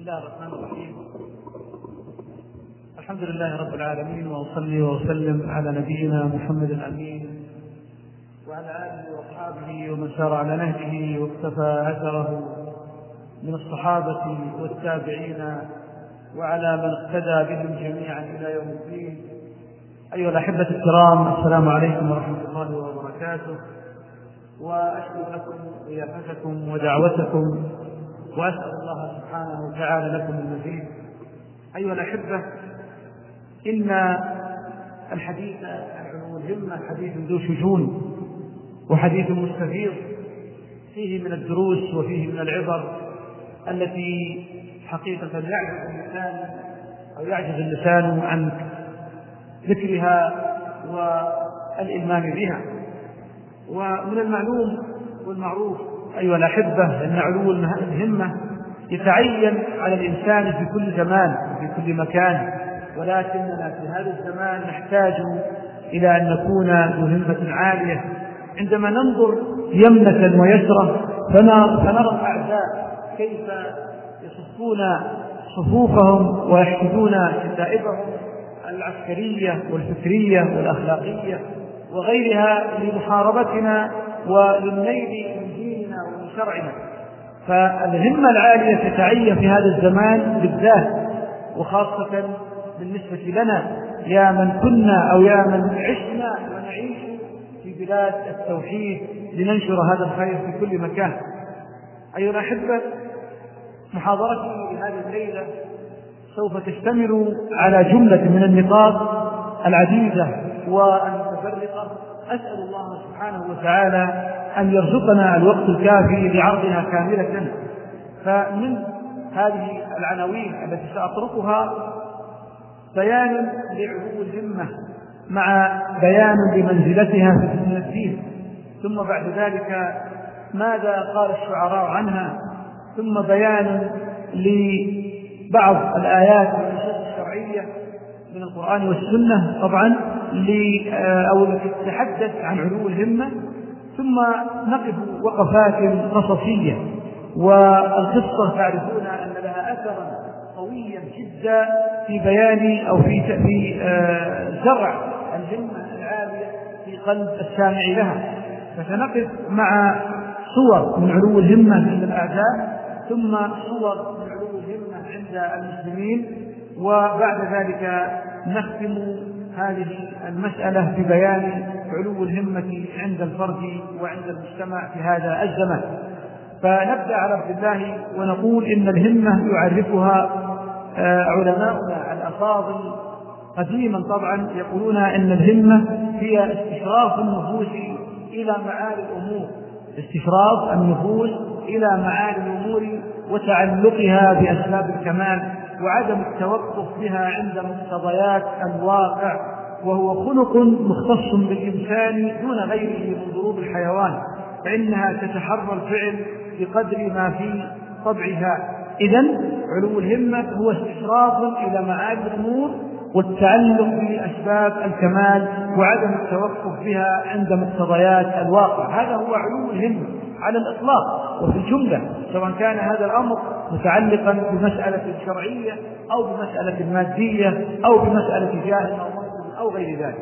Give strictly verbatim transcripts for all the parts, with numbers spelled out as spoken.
الله الرحمن الرحيم. الحمد لله رب العالمين، وأصلي وأسلم على نبينا محمد الأمين وعلى آله وأصحابه ومن سار على نهجه واقتفى أثره من الصحابة والتابعين وعلى من اقتدى بهم جميعا إلى يوم الدين. أيها الأحبة الكرام، السلام عليكم ورحمة الله وبركاته، وأشكر لكم ضيافتكم ودعوتكم، وأسأل الله سبحانه وتعالى لكم المزيد. أيها الأحبة، إن الحديث عن علو الهمة حديث ذو شجون وحديث مستفيض، فيه من الدروس وفيه من العبر التي حقيقة يعجز اللسان أو يعجز اللسان عن ذكرها والإلمام بها. ومن المعلوم والمعروف أيها الأحبة أن علو الهمة يتعين على الإنسان في كل زمان وفي كل مكان، ولكننا في هذا الزمان نحتاج إلى أن نكون ذو همة عالية. عندما ننظر يمنة ويسرة فنرى الأعداء كيف يصفون صفوفهم ويحشدون كتائبهم العسكرية والفكرية والأخلاقية وغيرها لمحاربتنا وللنيل من ديننا ومن شرعنا. فالهمة العالية تتعين في هذا الزمان بالذات، وخاصة بالنسبة لنا يا من كنا أو يا من عشنا ونعيش في بلاد التوحيد لننشر هذا الخير في كل مكان. أيها الأحبة، محاضرتي لهذه الليلة سوف تشتمل على جملة من النقاط العديدة والمتفرقة. أسأل الله سبحانه وتعالى أن يرزقنا الوقت الكافي لعرضها كاملة. فمن هذه العناوين التي سأطرقها بيان لعلو الهمة مع بيان لمنزلتها في الدين، ثم بعد ذلك ماذا قال الشعراء عنها، ثم بيان لبعض الآيات والنصوص الشرعية من القرآن والسنة طبعا أو التي تتحدث عن علو الهمة، ثم نقف وقفات قصصية. والقصة تعرفون أن لها أثرا قويا جدا في بيان أو في في زرع الهمة العالية في قلب السامع لها. فسنقف مع صور من علو الهمة عند الأعداء، ثم صور من علو الهمة عند المسلمين، وبعد ذلك نختم هذه المسألة في بيان علو الهمة عند الفرد وعند المجتمع في هذا الزمان. فنبدأ على عبد الله ونقول إن الهمة يعرفها علماؤنا الأفاضل قديما طبعا، يقولون إن الهمة هي استشراف النفوس إلى معالي الأمور، استشراف النفوس إلى معالي الأمور وتعلقها بأسباب الكمال، وعدم التوقف بها عند مقتضيات الواقع، وهو خلق مختص بالإنسان دون غيره من ضروب الحيوان، فإنها تتحرى الفعل بقدر ما في طبعها. إذن علو الهمة هو استشراف إلى معالي الأمور والتعلق بأسباب الكمال وعدم التوقف بها عند مقتضيات الواقع. هذا هو علو الهمة على الإطلاق وفي الجملة، سواء كان هذا الأمر متعلقا بمسألة شرعية أو بمسألة مادية أو بمسألة جاه أو منصب أو غير ذلك.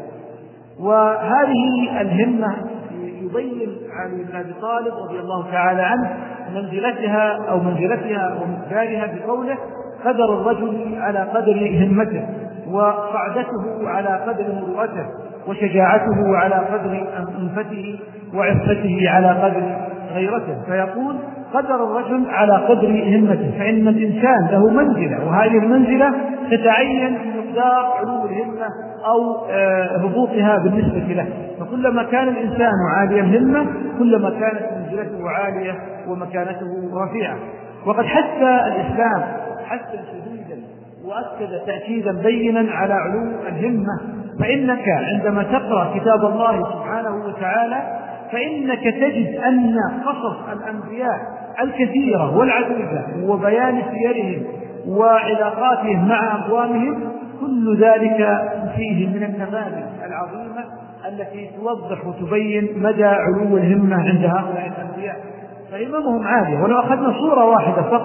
وهذه الهمة يبين علي بن أبي طالب رضي الله تعالى عنه منزلتها أو منزلتها ومقدارها بقوله: قدر الرجل على قدر همته، وصعدته على قدر مروءته، وشجاعته على قدر أنفته، وعفته على قدر غيرته. فيقول: قدر الرجل على قدر همته، فإن الإنسان له منزلة، وهذه المنزلة تتعين بمقدار علو الهمة أو هبوطها بالنسبة له. فكلما كان الإنسان عالي الهمة كلما كانت منزلته عالية ومكانته رفيعة. وقد حث الإسلام حثا شديدا وأكد تأكيدا بينا على علو الهمة. فإنك عندما تقرأ كتاب الله سبحانه وتعالى فإنك تجد أن قصص الأنبياء الكثيرة والعديدة وبيان سيرهم وعلاقاتهم مع أقوامهم كل ذلك فيه من النماذج العظيمة التي توضح وتبين مدى علو الهمة عند هؤلاء الأنبياء. فهممهم عالية. ولو أخذنا صورة واحدة فقط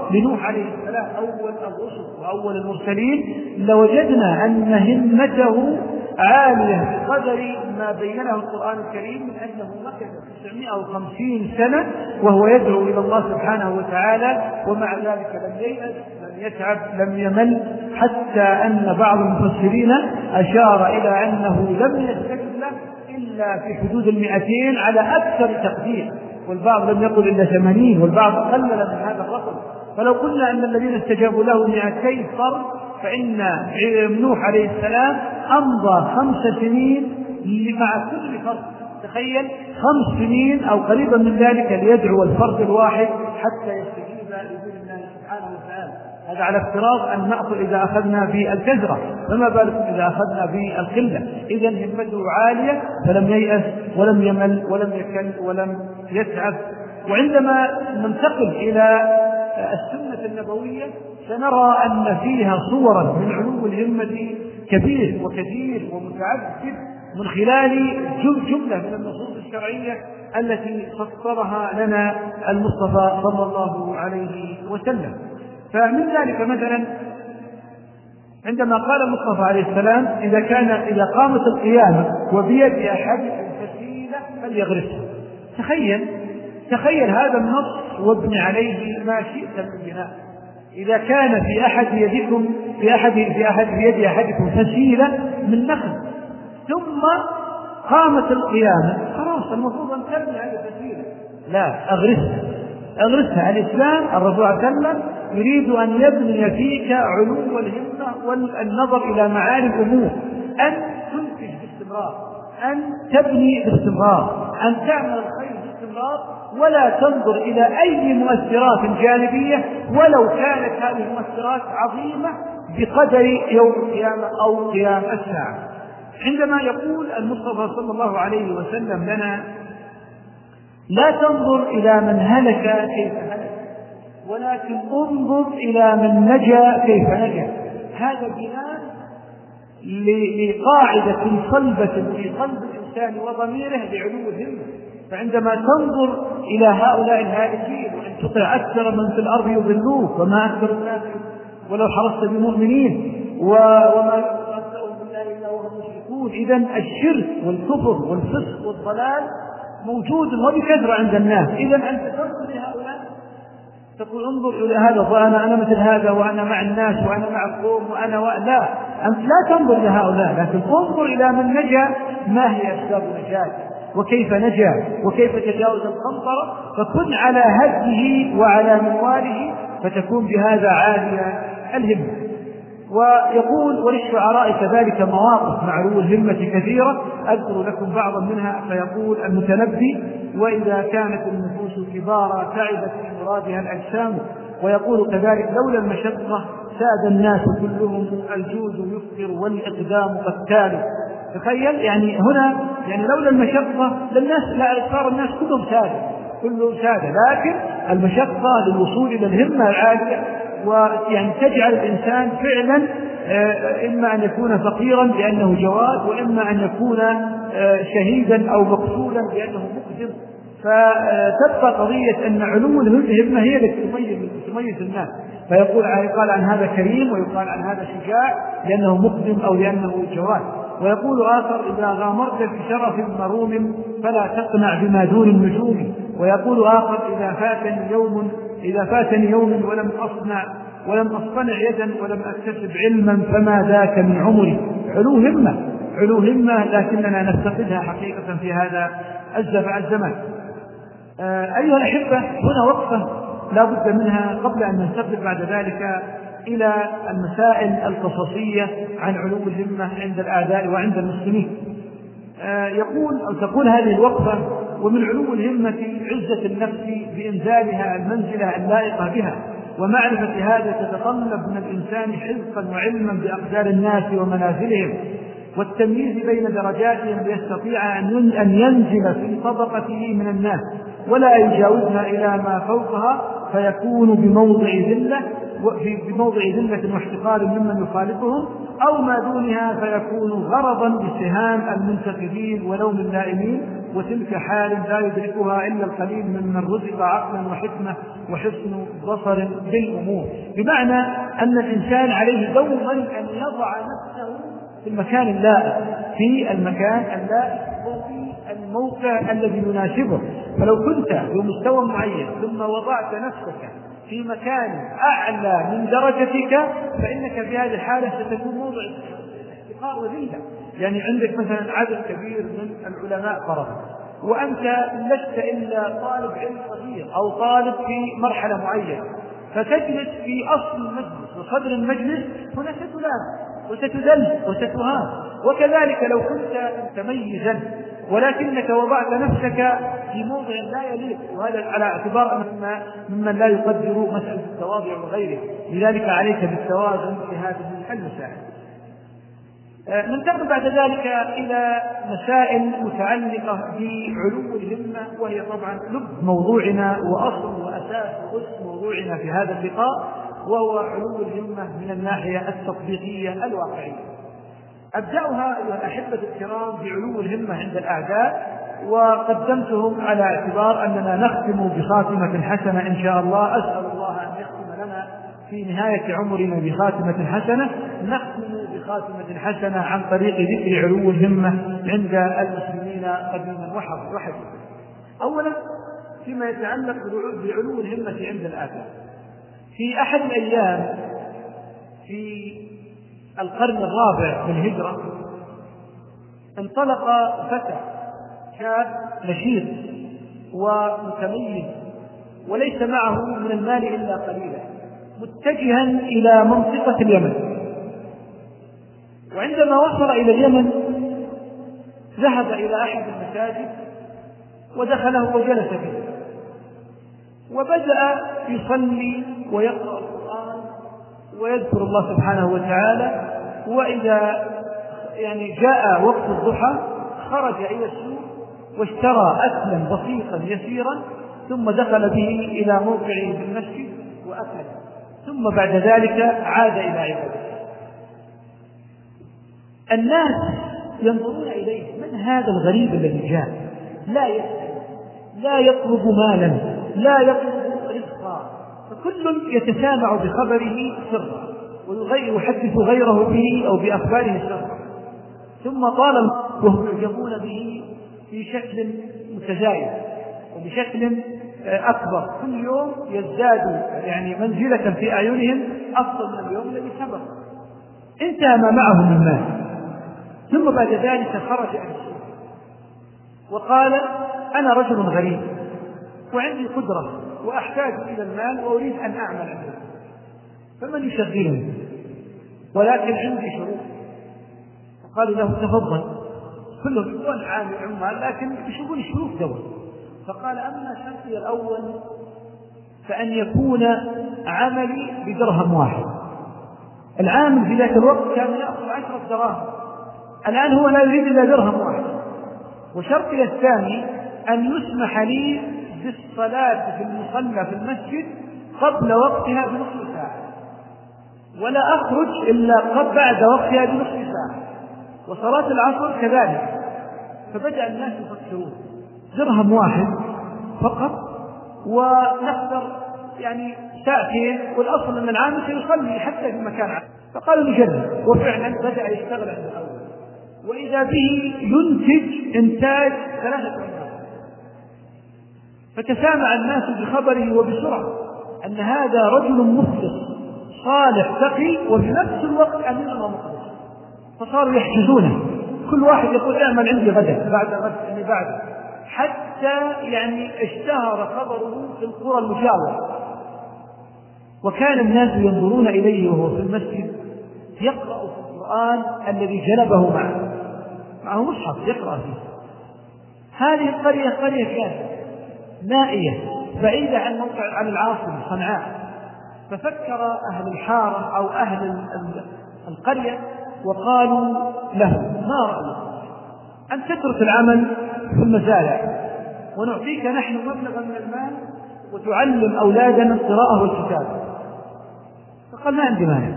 لنوح عليه السلام أول الرسل وأول المرسلين لوجدنا أن همته عالية بقدر ما بينه القرآن الكريم من أنه مكث تسعمائة وخمسين سنة وهو يدعو إلى الله سبحانه وتعالى، ومع ذلك لم ييأس لم يتعب لم يمل، حتى أن بعض المفسرين أشار إلى أنه لم يستجب له إلا في حدود المئتين على أكثر تقدير، والبعض لم يقل إلا ثمانين، والبعض قلل من هذا الرقم. فلو قلنا أن الذين استجابوا له مئتين فرد، فإن نوح عليه السلام أمضى خمس سنين مع كل فرد، تخيل خمس سنين أو قريبا من ذلك ليدعو الفرد الواحد حتى يستجيب لدين الله سبحانه وتعالى. هذا على افتراض أن نأخذ إذا أخذنا بالكثرة، فما بالك إذا أخذنا بالقلة. إذن همته عالية فلم ييأس ولم يمل ولم يكل ولم يتعب. وعندما ننتقل إلى السنة النبوية سنرى أن فيها صورا من علو الهمة كبير وكثير ومتعدد من خلال جملة من النصوص الشرعية التي فسرها لنا المصطفى صلى الله عليه وسلم. فمن ذلك مثلا عندما قال المصطفى عليه السلام إذا كان إذا قامت القيامة وبيد أحدكم فسيلة فليغرسها. تخيل تخيل هذا النص وابن عليه ما شئت من بناء. إذا كان في أحد يدكم في أحد في أحد في يد أحدكم فسيلة من نخل ثم قامت القيامة، خلاص المفروض أن تبني هذه الفسيلة، لا أغرسها أغرسها. الإسلام الرسول صلى الله عليه وسلم يريد أن يبني فيك علو الهمة والنظر إلى معاني الأمور، أن تنتج باستمرار، أن تبني باستمرار، أن تعمل الخير باستمرار، ولا تنظر إلى أي مؤثرات جانبية ولو كانت هذه المؤثرات عظيمة بقدر يوم القيامة أو قيام الساعة. عندما يقول المصطفى صلى الله عليه وسلم لنا لا تنظر إلى من هلك كيف هلك ولكن انظر إلى من نجا كيف نجا، هذا بناء لقاعدة صلبة في قلب الإنسان وضميره لعلو الهمة. فعندما تنظر إلى هؤلاء الهالكين وإن تطع أكثر من في الأرض يضلوك وما أكثر الناس ولو حرصت بمؤمنين وما أكثرهم بالله إلا وهم مشركون، إذن الشرك والكفر والفسق والضلال موجود وبكثرة عند الناس. إذن أنت تنظر لهؤلاء تقول انظر إلى هذا وأنا أنا مثل هذا وأنا مع الناس وأنا مع القوم وأنا و... لا، أنت لا تنظر لهؤلاء، لكن انظر إلى من نجا ما هي أسباب نجاته وكيف نجا وكيف تجاوز القنطرة، فكن على هديه وعلى منواله فتكون بهذا عالية الهمة. ويقول وللشعراء كذلك مواقف مع علو الهمة كثيرة، أذكر لكم بعضا منها. فيقول المتنبي وإذا كانت النفوس كبارا تعبت في مرادها الأجسام، ويقول كذلك لولا المشقة ساد الناس كلهم الجود يفطر والإقدام قتال. تخيل يعني هنا يعني لولا المشقة للناس لا صار الناس كلهم سادة كلهم سادة، لكن المشقة للوصول إلى الهمة العالية ويعني تجعل الإنسان فعلا إما أن يكون فقيرا لأنه جواد، وإما أن يكون شهيدا أو مقتولا لأنه مقدم. فتبقى قضية أن علو الهمة هي التي تميز الناس. فيقول يقال عن هذا كريم ويقال عن هذا شجاع لأنه مقدم أو لأنه جواد. ويقول آخر إذا غامرت في شرف مروم فلا تقنع بما دون النجوم. ويقول آخر إذا فاتني يوم إذا فاتني يوم ولم أصنع ولم أصطنع يدا ولم أكتسب علما فما ذاك من عمري. علو همة علو همة لكننا نفتقدها حقيقة في هذا الزمان. آه أيها الأحبة، هنا وقفة لا بد منها قبل أن ننتقل بعد ذلك إلى المسائل القصصية عن علو الهمة عند الأعداء وعند المسلمين. آه يقول أو تقول هذه الوقفة ومن علو الهمة عزة النفس بإنزالها المنزلة اللائقة بها، ومعرفة هذا تتطلب من الإنسان حرصا وعلما بأقدار الناس ومنازلهم والتمييز بين درجاتهم ليستطيع أن ينزل في طبقته من الناس ولا يجاوزها إلى ما فوقها، فيكون بموضع ذلة بموضع ذلة واحتقار ممن يخالفهم، أو ما دونها فيكون غرضا بسهام المنتقدين ولوم اللائمين وتلك حال لا يدركها إلا القليل ممن رزق عقلا وحكمة وحسن بصر بالأمور. بمعنى أن الإنسان عليه دوما أن يضع نفسه في المكان اللائق، في المكان اللائق وفي الموقع الذي يناسبه. فلو كنت بمستوى معين ثم وضعت نفسك في مكان أعلى من درجتك فإنك في هذه الحالة ستكون موضع احتقار وذلة. يعني عندك مثلا عدد كبير من العلماء فرضا، وأنت لست إلا طالب علم صغير أو طالب في مرحلة معينة، فتجلس في أصل المجلس وصدر المجلس، هنا ستلام وستذل وستهان. وكذلك لو كنت متميزا ولكنك وضعت نفسك في موضع لا يليق، وهذا على اعتبار مما ممن لا يقدر مسألة التواضع وغيره. لذلك عليك بالتوازن في هذه المسائل. ننتقل بعد ذلك إلى مسائل متعلقة بعلو الهمة، وهي طبعا لب موضوعنا وأصل وأساس وأس موضوعنا في هذا اللقاء، وهو علو الهمة من الناحية التطبيقية الواقعية. أبدأها أيها الأحبة الكرام بعلو الهمة عند الأعداء، وقدمتهم على اعتبار أننا نختم بخاتمة حسنة إن شاء الله. أسأل الله أن يختم لنا في نهاية عمرنا بخاتمة حسنة، نختم بخاتمة حسنة عن طريق ذكر علو الهمة عند المسلمين قديما وحديثا. أولا فيما يتعلق بعلو الهمة عند الآثار، في أحد الأيام في القرن الرابع من الهجرة انطلق فتى شاب نشيط ومتميز وليس معه من المال إلا قليلا، متجها إلى منطقة اليمن. وعندما وصل إلى اليمن ذهب إلى أحد المساجد ودخله وجلس فيه، وبدأ يصلي ويقرأ القرآن ويذكر الله سبحانه وتعالى. وإذا يعني جاء وقت الضحى خرج إلى السوق واشترى أكلا بسيطا يسيرا، ثم دخل به إلى موقعه في المسجد وأكل، ثم بعد ذلك عاد إلى عبادته. الناس ينظرون إليه، من هذا الغريب الذي جاء لا يسأل لا يطلب مالا لا يطلب رزقا، فكل يتسامع بخبره سرا ويحدث غيره به أو بأخباره سرا. ثم طال وهم يعجبون به في شكل متزايد وبشكل أكبر، كل يوم يزداد يعني منزلة في أعينهم أفضل من اليوم الذي سبق. انتهى ما معه من مال، ثم بعد ذلك خرج عن السوق وقال: أنا رجل غريب وعندي قدرة وأحتاج إلى المال وأريد أن أعمل عنه، فمن يشغلني؟ ولكن عندي شروط. فقالوا له: تفضل. كلهم يقول عمال لكن يشوفون الشروط دول. فقال: أما شرطي الأول فأن يكون عملي بدرهم واحد. العامل في ذاك الوقت كان يأخذ عشرة دراهم، الآن هو لا يريد إلا درهم واحد. وشرطي الثاني أن يسمح لي بالصلاة في المصلى في المسجد قبل وقتها بنصف ساعة، ولا أخرج إلا قبل بعد وقتها بنصف ساعة، وصلاة العصر كذلك. فبدأ الناس يفكرون: درهم واحد فقط ونختار يعني ساعتين، والأصل أن العامل سيصلي حتى في مكان عام. فقالوا نجرب، وفعلا بدأ يشتغل عند الأول، وإذا به ينتج إنتاج ثلاثة أيام. فتسامع الناس بخبره وبسرعة أن هذا رجل مخلص صالح تقي وفي نفس الوقت أمين ومخلص. فصاروا يحجزونه، كل واحد يقول: اعمل عندي غدا بعد غد اللي بعده، حتى يعني اشتهر خبره في القرى المجاورة. وكان الناس ينظرون إليه وهو في المسجد يقرأ في القرآن الذي جلبه معه معه مصحف يقرأ فيه. هذه القرية قرية كانت نائية بعيدة عن موقع عن العاصمة صنعاء. ففكر أهل الحارة أو أهل القرية وقالوا له: ما رأيك أن تترك العمل في المزارع ونعطيك نحن مبلغا من المال وتعلم أولادنا القراءة والكتابة؟ فقال: ما عندي مانع،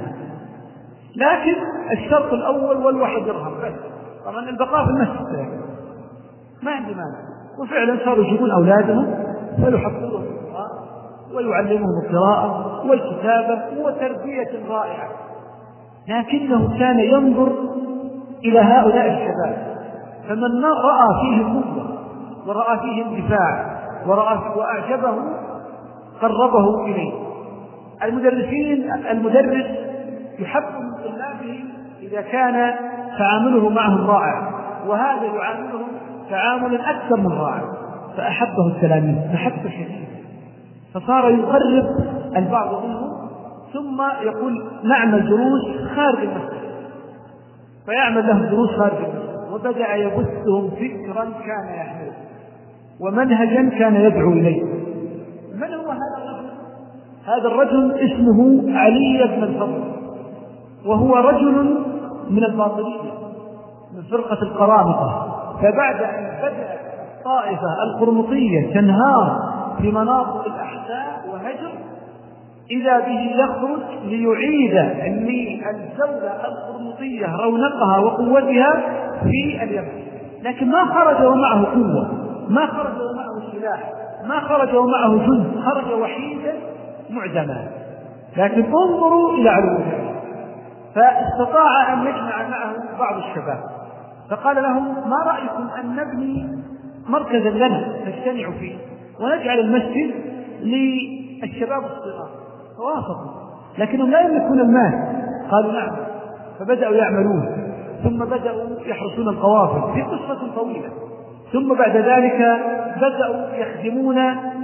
لكن الشرط الأول والواحد درهم بس، طبعا البقاء في المسجد. ما عندي مانع. وفعلا صاروا يجيبون أولادهم ويحفظوهم القرآن ويعلمهم القراءة والكتابة وتربية رائعة، لكنه كان ينظر إلى هؤلاء الشباب، فمن رأى فيهم قوة ورأى فيهم دفاع ورأى وأعجبه قربه إليه. المدرسين المدرس يحب من طلابه إذا كان تعامله معهم رائع، وهذا يعاملهم تعاملا أكثر من رائع، فأحبه التلاميذ محبة شديدة، فصار يقرب البعض منهم، ثم يقول نعمل دروس خارج المسجد، فيعمل لهم دروس خارج المسجد، وبدأ يبثهم فكرا كان يحمله ومنهجا كان يدعو إليه. من هو هذا الرجل؟ هذا الرجل اسمه علي بن الفضل، وهو رجل من الباطنية من فرقة القرامطة. فبعد أن بدأت الطائفة القرمطية تنهار في مناطق الأحساء وهجر، إذا به يخرج ليعيد للدولة القرمطية رونقها وقوتها في اليمن، لكن ما خرج ومعه قوة، ما خرج ومعه سلاح، ما خرج ومعه جند، خرج وحيدا معدما. لكن انظروا إلى علوه، فاستطاع أن يجمع معه بعض الشباب، فقال لهم ما رأيكم أن نبني مركزا لنا نجتمع فيه ونجعل المسجد للشباب الصغار؟ فوافقوا، لكنهم لا يملكون المال. قالوا نعم، فبدأوا يعملون، ثم بدأوا يحرسون القوافل في قصة طويلة، ثم بعد ذلك بدأوا يخدمون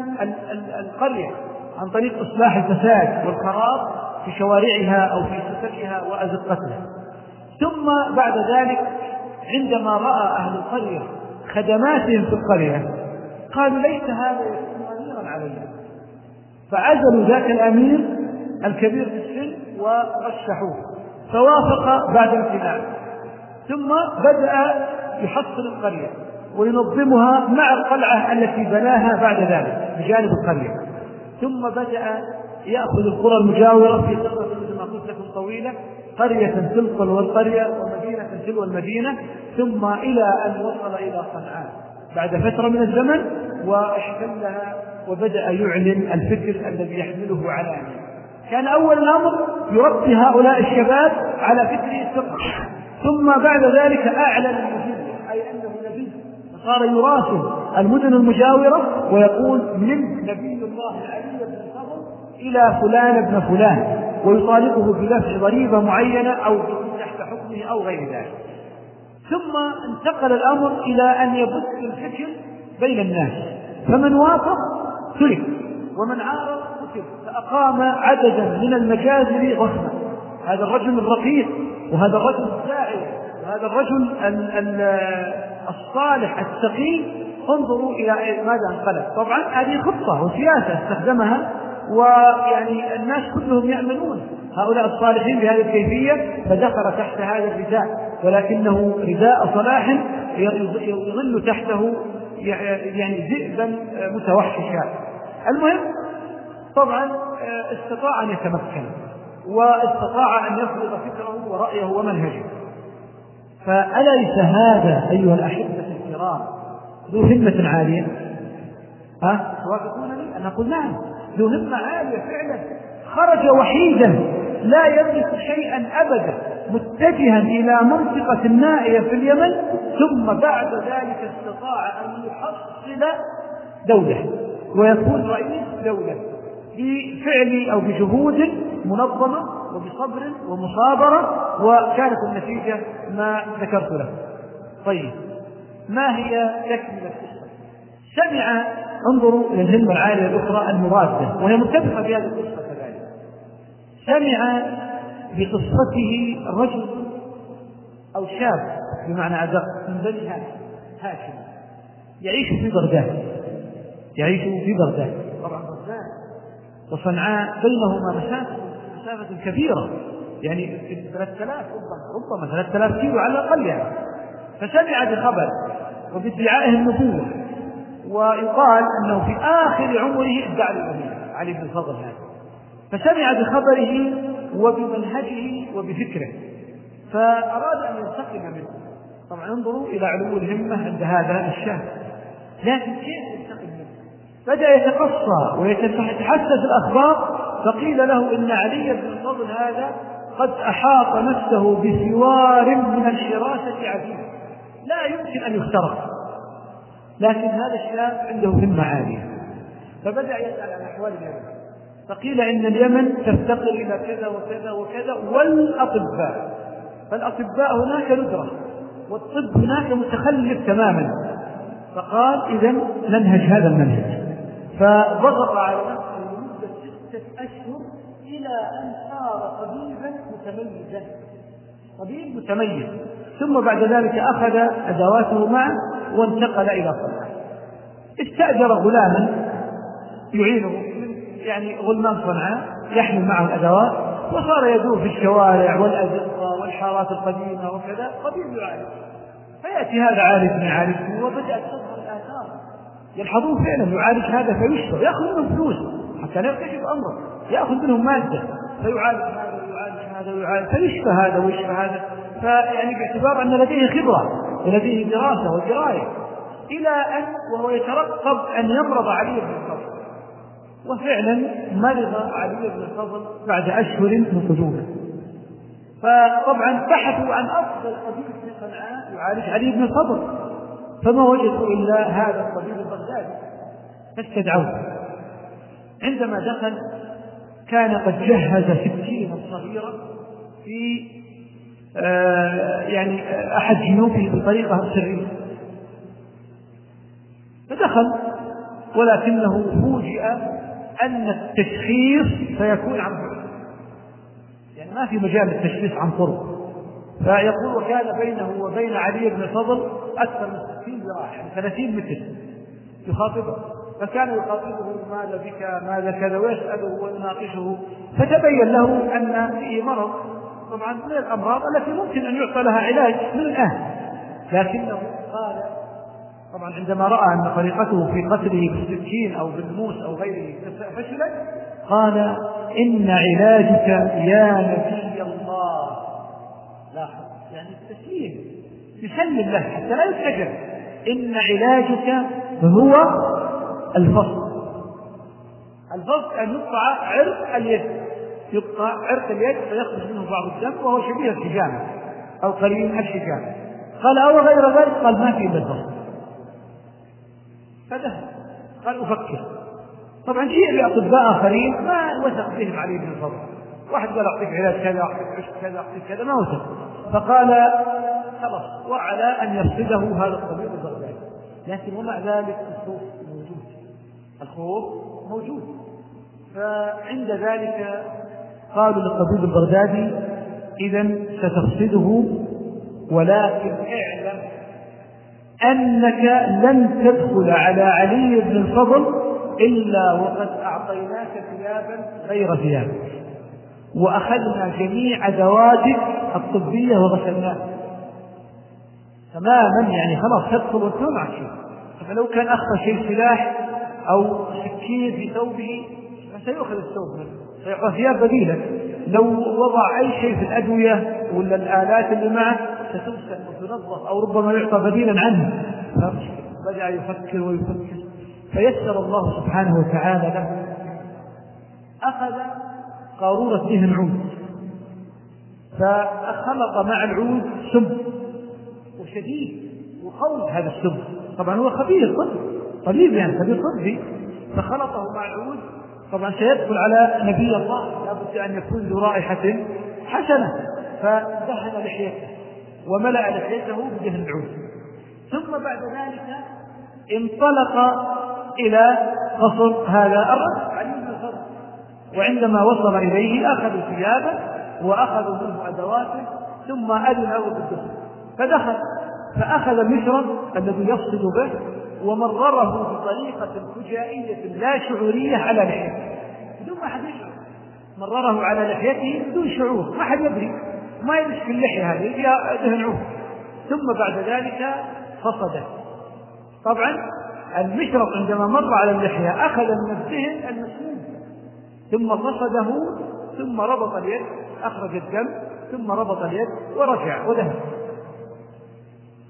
القرية عن طريق إصلاح الفساد والخراب في شوارعها أو في سككها وأزقتها. ثم بعد ذلك عندما رأى أهل القرية خدماتهم في القرية قالوا ليس هذا يكون أميرا علينا، فعزلوا ذاك الأمير الكبير في السن ورشحوه، فوافق بعد امتناع. ثم بدأ يحصل القرية وينظمها مع القلعة التي بناها بعد ذلك بجانب القرية. ثم بدأ يأخذ القرى المجاورة في قصة مثل ما قلت لكم طويلة، قرية تلقل والقرية ومدينة تلو المدينة، ثم إلى أن وصل إلى صنعاء بعد فترة من الزمن واحتلها، وبدأ يعلن الفكر الذي يحمله علانية. كان أول الأمر يربي هؤلاء الشباب على فكره الثقة، ثم بعد ذلك أعلن النبوة، أي أنه نبي، فصار يراسل المدن المجاورة ويقول من نبي الله علي بن الفضل إلى فلان ابن فلان، ويطالبه بدفع ضريبة معينة أو تحت حكمه أو غير ذلك. ثم انتقل الأمر إلى أن يبث الفكر بين الناس، فمن وافق ترك ومن عارض قتل، فأقام عددا من المجازر ضخمة. هذا الرجل الرقيق وهذا الرجل الساعد وهذا الرجل الصالح التقي، انظروا إلى ماذا انقلب. طبعا هذه خطة وسياسة استخدمها، ويعني الناس كلهم يأمنون هؤلاء الصالحين بهذه الكيفية، فدخل تحت هذا الرداء، ولكنه رداء صلاح يظل تحته يعني ذئبا متوحشا. المهم طبعا استطاع أن يتمكن، واستطاع أن يفرض فكره ورأيه ومنهجه. فأليس هذا أيها الأحبة الكرام ذو همة عالية؟ ها توافقونني أن أقول نعم، ذو همة عالية فعلا. خرج وحيدا لا يملك شيئا أبدا، متجها إلى منطقة نائية في اليمن، ثم بعد ذلك استطاع أن يحصل دولة ويكون رئيس دولة بفعل أو بجهود منظمة وبصبر ومصابرة، وكانت النتيجة ما ذكرت له. طيب ما هي تكملة القصة؟ سمع، انظروا إلى الهمة العالية الأخرى المرادة وهي متفقة بهذه القصة كذلك، سمع بقصته رجل أو شاب بمعنى أدق من بني هاشم يعيش في بغداد، يعيش في بغداد. طبعا بغداد وصنعاء بينهما مسافة مسافة كبيرة، يعني ثلاثة آلاف ربما ربما ثلاثة آلاف كيلو على الأقل يعني. فسمع بخبر وبادعائه النبوة، ويقال أنه في آخر عمره ادعى الأمير علي بن الفضل هذا، فسمع بخبره وبمنهجه وبفكره، فأراد أن ينتقم منه. طبعا انظروا إلى علو الهمة عند هذا الشاب، لكن كيف ينتقل منه؟ بدأ يتقصى ويتحسس الأخبار، فقيل له إن علي بن الفضل هذا قد أحاط نفسه بسوار من الحراسة عزيز لا يمكن أن يخترق، لكن هذا الشاب عنده همة عالية. فبدأ يسأل عن أحوال اليمن، فقيل إن اليمن تفتقر إلى كذا وكذا وكذا والأطباء، فالأطباء هناك ندرة والطب هناك متخلف تماما. فقال إذن ننهج هذا المنهج، فضغط على نفسه لمدة ستة أشهر إلى أن صار طبيبا متميزا، طبيب متميز. ثم بعد ذلك أخذ أدواته معه وانتقل إلى صنعاء، استأجر غلاما يعينه، يعني غلمان صنعاء يحمل معه الأدوات، وصار يدور في الشوارع والأزقة والحارات القديمة وكذا، طبيب يعالج. فيأتي هذا عالج يعالجه، وبدأت تظهر الآثار، يلحظون فعلا يعالج هذا فيشفى، يأخذ منه فلوس حتى لا يكتشف أمره، يأخذ منهم مادة فيعالج هذا ويعالج هذا ويعالج فيشفى هذا ويشفى هذا، فيعني باعتبار أن لديه خبرة ولديه دراسة ودراية، إلى أن وهو يترقب أن يمرض علي بن الفضل. وفعلا مرض علي بن الفضل بعد أشهر من قدومه. فطبعا بحثوا عن أفضل طبيب في صنعاء يعالج علي بن الفضل، فما وجدوا إلا هذا الطبيب البغدادي، فاستدعوه. عندما دخل كان قد جهز سكينا صغيرة في آه يعني أحد جنوبه بطريقة سرية، فدخل، ولكنه فوجئ أن التشخيص سيكون عن بعد، يعني ما في مجال للتشخيص عن قرب. فيقول وكان بينه وبين علي بن الفضل أكثر من ستين ذراع، يعني ثلاثين متر يخاطبه، فكان يخاطبه ماذا بك ماذا كذا ويسأله ويناقشه، فتبين له أن فيه مرض طبعا من الأمراض التي ممكن أن يعطى لها علاج من الآن، لكنه قال طبعا عندما رأى أن طريقته في قتله بالسكين أو بالموس أو غيره فشلت، قال إن علاجك يا نبي الله، لاحظ يعني التسليم يسلم له حتى لا يتحجر، إن علاجك هو الفصل. الفصل أن يقطع عرق اليد، يقطع عرق اليد فيخرج منه بعض الدم وهو شبيه الحجامة أو قريب من الحجامة. قال أو غير ذلك؟ قال ما في إلا الفصل. فذهب قال أفكر. طبعا جيء بأطباء آخرين ما وثق بهم علي بن الفضل، واحد قال أعطيك علاج كذا أعطيك عشق كذا أعطيك كذا، ما وثق. فقال خلاص، وعلى أن يرصده هذا الطبيب البغدادي، لكن ومع ذلك الخوف موجود، الخوف موجود. فعند ذلك قالوا للطبيب البغدادي إذن ستفسده، ولكن اعلم أنك لن تدخل على علي بن الفضل إلا وقد أعطيناك ثيابا غير ثيابك، وأخذنا جميع أدواتك الطبية وغسلناها تماما، يعني خلاص تدخل وانت ما معك شيء. فلو كان أخذ شيء سلاح أو سكين في ثوبه فسيأخذ الثوب منه، سيأخذ ثياب بديلة. لو وضع أي شيء في الأدوية ولا الآلات اللي معه ستغسل وتنظف أو ربما يعطى بديلا عنه. بدأ يفكر ويفكر، فيسر الله سبحانه وتعالى له، أخذ قارورة دهن عود فخلط مع العود سم، وشديد وقوي هذا السم، طبعا هو خبير طب طبيب يعني خبير طبي، فخلطه مع العود. طبعا سيدخل على نبي الله لابد أن يكون ذو رائحة حسنة، فدهن لحيته وملأ لحيته بدهن العود. ثم بعد ذلك انطلق إلى قصر هذا الرجل علي بن الفضل، وعندما وصل إليه أخذوا ثيابه وأخذوا منه أدواته ثم أذن له بالدخول، فدخل فأخذ المشرب الذي يفصل به ومرره بطريقة فجائية لا شعورية على لحيته بدون ما أحد يشعر، مرره على لحيته بدون شعور، ما أحد يدري، ما يدري في اللحية هذه فيها دهن عود. ثم بعد ذلك فصده. طبعا المشرب عندما مر على اللحية أخذ من الدهن المسموم ثم فصده، ثم ربط اليد، أخرج الدم ثم ربط اليد ورجع ودهن.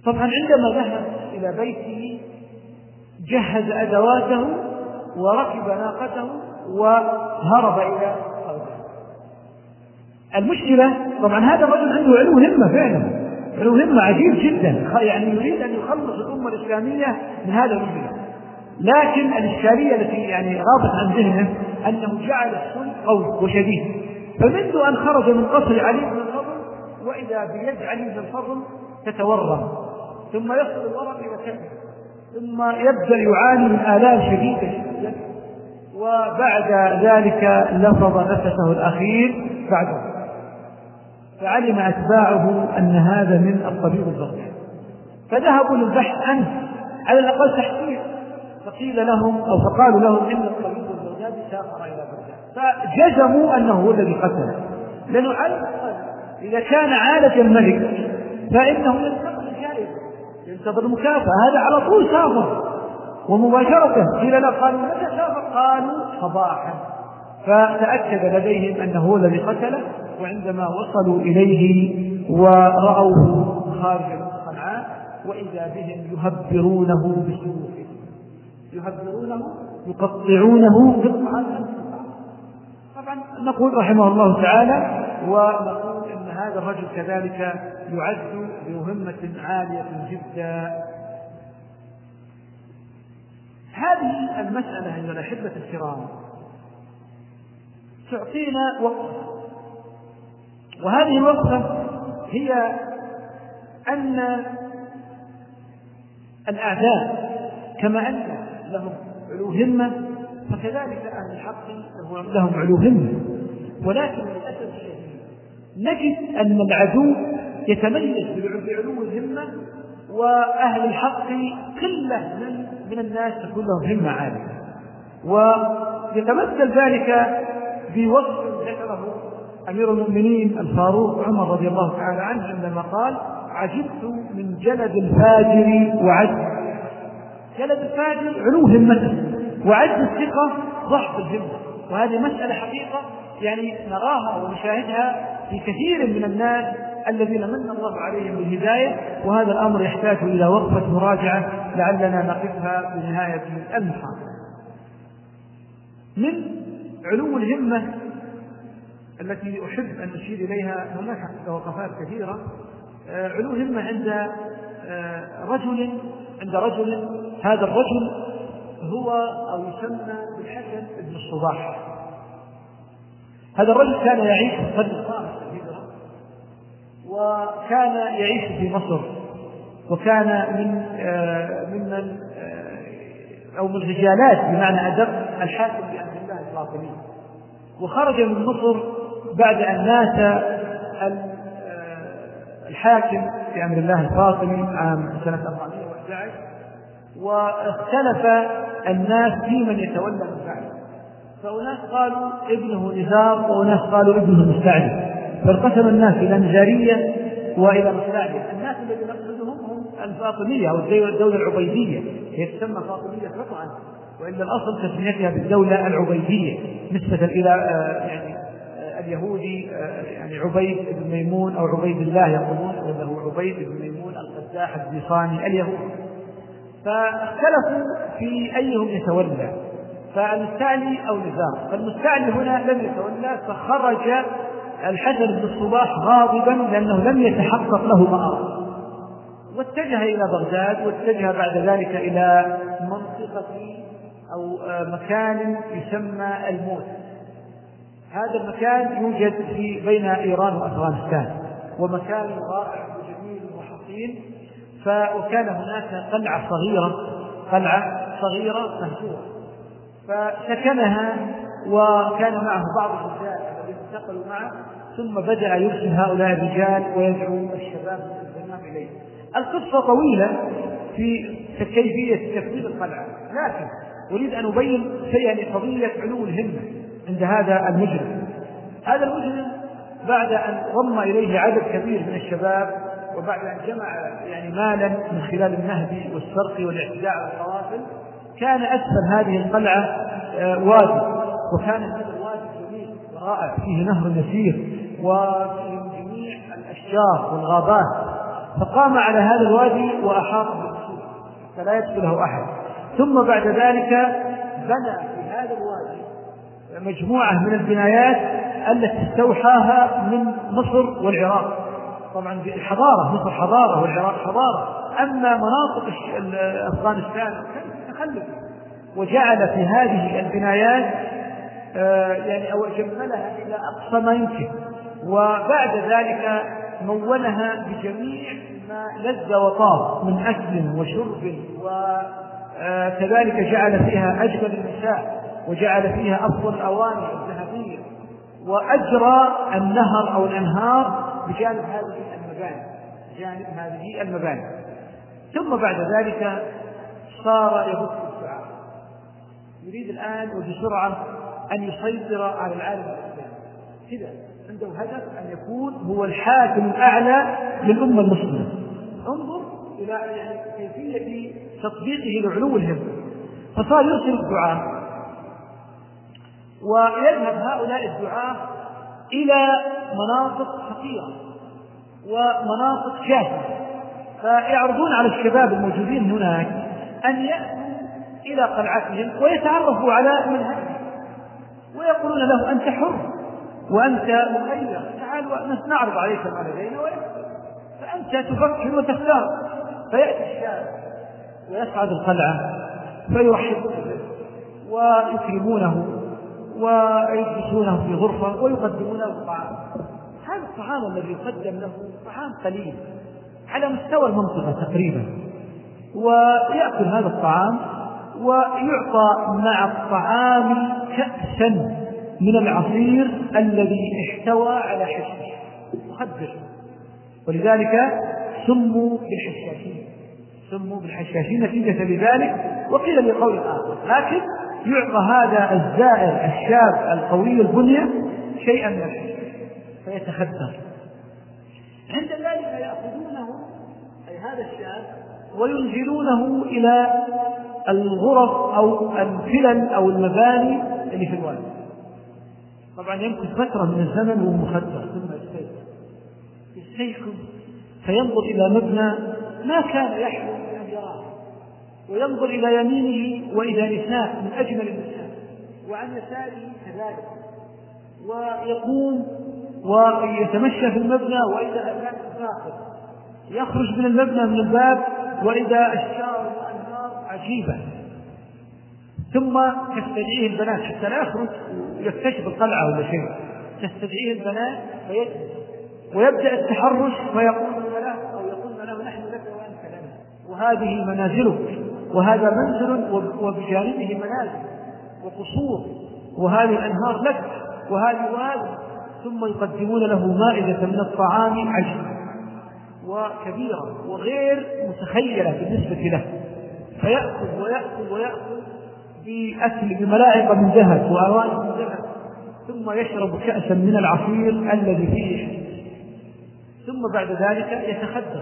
طبعا عندما ذهب إلى بيته جهز أدواته وركب ناقته وهرب إلى بغداد. المشكلة طبعا هذا الرجل عنده علو همة فعلا، علو همة عجيب جدا، يعني يريد أن يخلص الأمة الإسلامية من هذا المشكلة، لكن الإشكالية التي يعني غابت عن ذهنه أنه جعل الصلح قوي وشديد. فمنذ أن خرج من قصر علي بن الفضل وإذا بيد علي بن الفضل تتورم، ثم يصل الورم إلى كتفه، ثم يبدأ يعاني من آلام شديدة جدا، وبعد ذلك لفظ نفسه الأخير بعده. فعلم أتباعه أن هذا من الطبيب البغدادي، فذهبوا للبحث عنه على الأقل تحقيق، فقيل لهم أو فقالوا لهم إن الطبيب البغدادي سافر إلى بغداد، فجزموا أنه هو الذي قتله، لأنه على الأقل إذا كان عالج الملك فإنه ينتظر الجائزة، ينتظر المكافأة، هذا على طول سافر ومباشرة. قيل له قالوا متى سافر؟ قالوا صباحا، فتأكد لديهم أنه هو الذي قتله. وعندما وصلوا إليه ورأوه خارج صنعاء وإذا بهم يهبرونه بالسيوف، يهبرونه يقطعونه قطعا. طبعا نقول رحمه الله تعالى، ونقول أن هذا الرجل كذلك يعد بمهمة عالية جدا. هذه المسألة أيها الأحبة الكرام تعطينا وقفة، وهذه الوقفة هي أن الأعداء كما أن لهم علو همة فكذلك أهل الحق لهم علو همة، ولكن للأسف الشديد نجد أن العدو يتميز بعلو الهمة، وأهل الحق قلة من, من الناس تكون لهم همة عالية. ويتمثل ذلك بوصف ذكره أمير المؤمنين الفاروق عمر رضي الله تعالى عنه عندما قال: عجبت من جلد الفاجر وعجز. جلد الفاجر علو همته، وعجز الثقة ضعف الهمة، وهذه مسألة حقيقة يعني نراها ونشاهدها في كثير من الناس الذين من الله عليهم بالهداية، وهذا الأمر يحتاج إلى وقفة مراجعة لعلنا نقفها في نهاية المحاضرة. من علو الهمة التي أحب أن أشير إليها، هناك وقفات كثيرة، علو همة عند رجل عند رجل هذا الرجل هو أو يسمى بالحسن بن الصباح. هذا الرجل كان يعيش في القرن الخامس الهجرة، وكان يعيش في مصر، وكان من من أو من رجالات بمعنى أدق الحاكم بأمر الله الفاطمي، وخرج من مصر بعد أن مات الحاكم بأمر الله الفاطمي عام سنة أربعمائة وأحد عشر، واختلف الناس في من يتولى من بعده، فأناس قالوا ابنه نزار وأناس قالوا ابنه مستعد، فانقسم الناس إلى نزارية وإلى مستعدية. الناس الذين نقصدهم هم الفاطمية أو الدولة العبيدية، هي تسمى فاطمية قطعا، وإلا الأصل تسميتها بالدولة العبيدية نسبة إلى يعني اليهودي يعني عبيد بن ميمون أو عبيد الله يقولون، وله عبيد بن ميمون القداح الزيصاني اليهودي. فاختلفوا في أيهم يتولى، فالمستعلي أو نزار. فالمستعلي هنا لم يتولى، فخرج الحسن بن الصباح غاضبا لأنه لم يتحقق له ما أراد، واتجه إلى بغداد، واتجه بعد ذلك إلى منطقة أو مكان يسمى الموت. هذا المكان يوجد في بين إيران وأفغانستان، ومكان رائع وجميل وحصين. وكان هناك قلعة صغيرة قلعة صغيرة مهجورة، فسكنها، وكان معه بعض الرجال الذين انتقلوا معه، ثم بدأ يرسل هؤلاء الرجال ويدعو الشباب الذهاب إليه. القصة طويلة في كيفية تفصيل القلعة، لكن أريد أن أبين شيئا قضية علو الهمة عند هذا المجرم. هذا المجرم بعد أن ضم إليه عدد كبير من الشباب، وبعد أن جمع يعني مالا من خلال النهب والسرقة والاعتداء على القوافل، كان أسفل هذه القلعة وادي، وكان هذا الوادي جميل ورائع، فيه نهر يسير وفيه جميع الأشجار والغابات، فقام على هذا الوادي وأحاط بالسور فلا يدخله أحد. ثم بعد ذلك بنى في هذا الوادي مجموعة من البنايات التي استوحاها من مصر والعراق. طبعا الحضارة، مصر حضارة والعراق حضارة، أما مناطق أفغانستان كانت تخلف، وجعل في هذه البنايات يعني أو جملها إلى أقصى ما يمكن، وبعد ذلك مولها بجميع ما لذ وطاب من أكل وشرب، وكذلك جعل فيها أجمل النساء، وجعل فيها أفضل الأواني الذهبية، وأجرى النهر أو الأنهار بجانب هذه المباني بجانب هذه المباني. ثم بعد ذلك صار يبث الدعاء، يريد الآن وبسرعة أن يسيطر على العالم الإسلامي. كذا عنده هدف أن يكون هو الحاكم الأعلى للأمة المسلمة. انظر إلى يعني كيفية تطبيقه لعلو الهمة. فصار يرسل الدعاء، ويذهب هؤلاء الدعاة إلى مناطق فقيرة ومناطق جاهلة، فيعرضون على الشباب الموجودين هناك أن يأتوا إلى قلعتهم ويتعرفوا على منهجهم، ويقولون له أنت حر وأنت مخير، تعال ونعرض عليك ما لدينا فأنت تفكر وتختار. فيأتي الشاب ويصعد القلعة فيرحبون به ويكرمونه ويجلسونه في غرفة ويقدمون له الطعام. هذا الطعام الذي يقدم له طعام قليل على مستوى المنطقة تقريبا، ويأكل هذا الطعام ويعطى مع الطعام كأسا من العصير الذي احتوى على حشيش مخدر، ولذلك سموا بالحشاشين سموا بالحشاشين نتيجة لذلك. وقيل لقول آخر، لكن يعطى هذا الزائر الشاب القوي البنية شيئا من الحشيش فيتخدر. عند ذلك يأخذونه أي هذا الشاب وينزلونه إلى الغرف أو الفلل أو المباني اللي في الوادي. طبعا يمكث فترة من الزمن وهو مخدر، ثم يستيقظ يستيقظ فينظر إلى مبنى ما كان يحلم أن يراه، وينظر إلى يمينه وإلى نساء من أجمل النساء، وعن يساره كذلك، ويقوم ويتمشى في المبنى وإذا كان ساقط، يخرج من المبنى من الباب وإذا أشجار وأنهار عجيبة. ثم تستدعيه البنات حتى لا يخرج ويكتشف القلعة ولا شيء، تستدعيه البنات فيجلس ويبدأ التحرش ويقول له أو يقول له نحن لك وأنت لنا، وهذه منازلك، وهذا منزل وبجانبه منازل وقصور، وهذه الأنهار لك وهذه وهذه. ثم يقدمون له مائدة من الطعام عجيبة وكبيرة وغير متخيلة بالنسبة له، فيأكل ويأكل ويأكل بأكل بملاعق من ذهب وأواني من ذهب، ثم يشرب كأسا من العصير الذي فيه حشيش، ثم بعد ذلك يتخدر.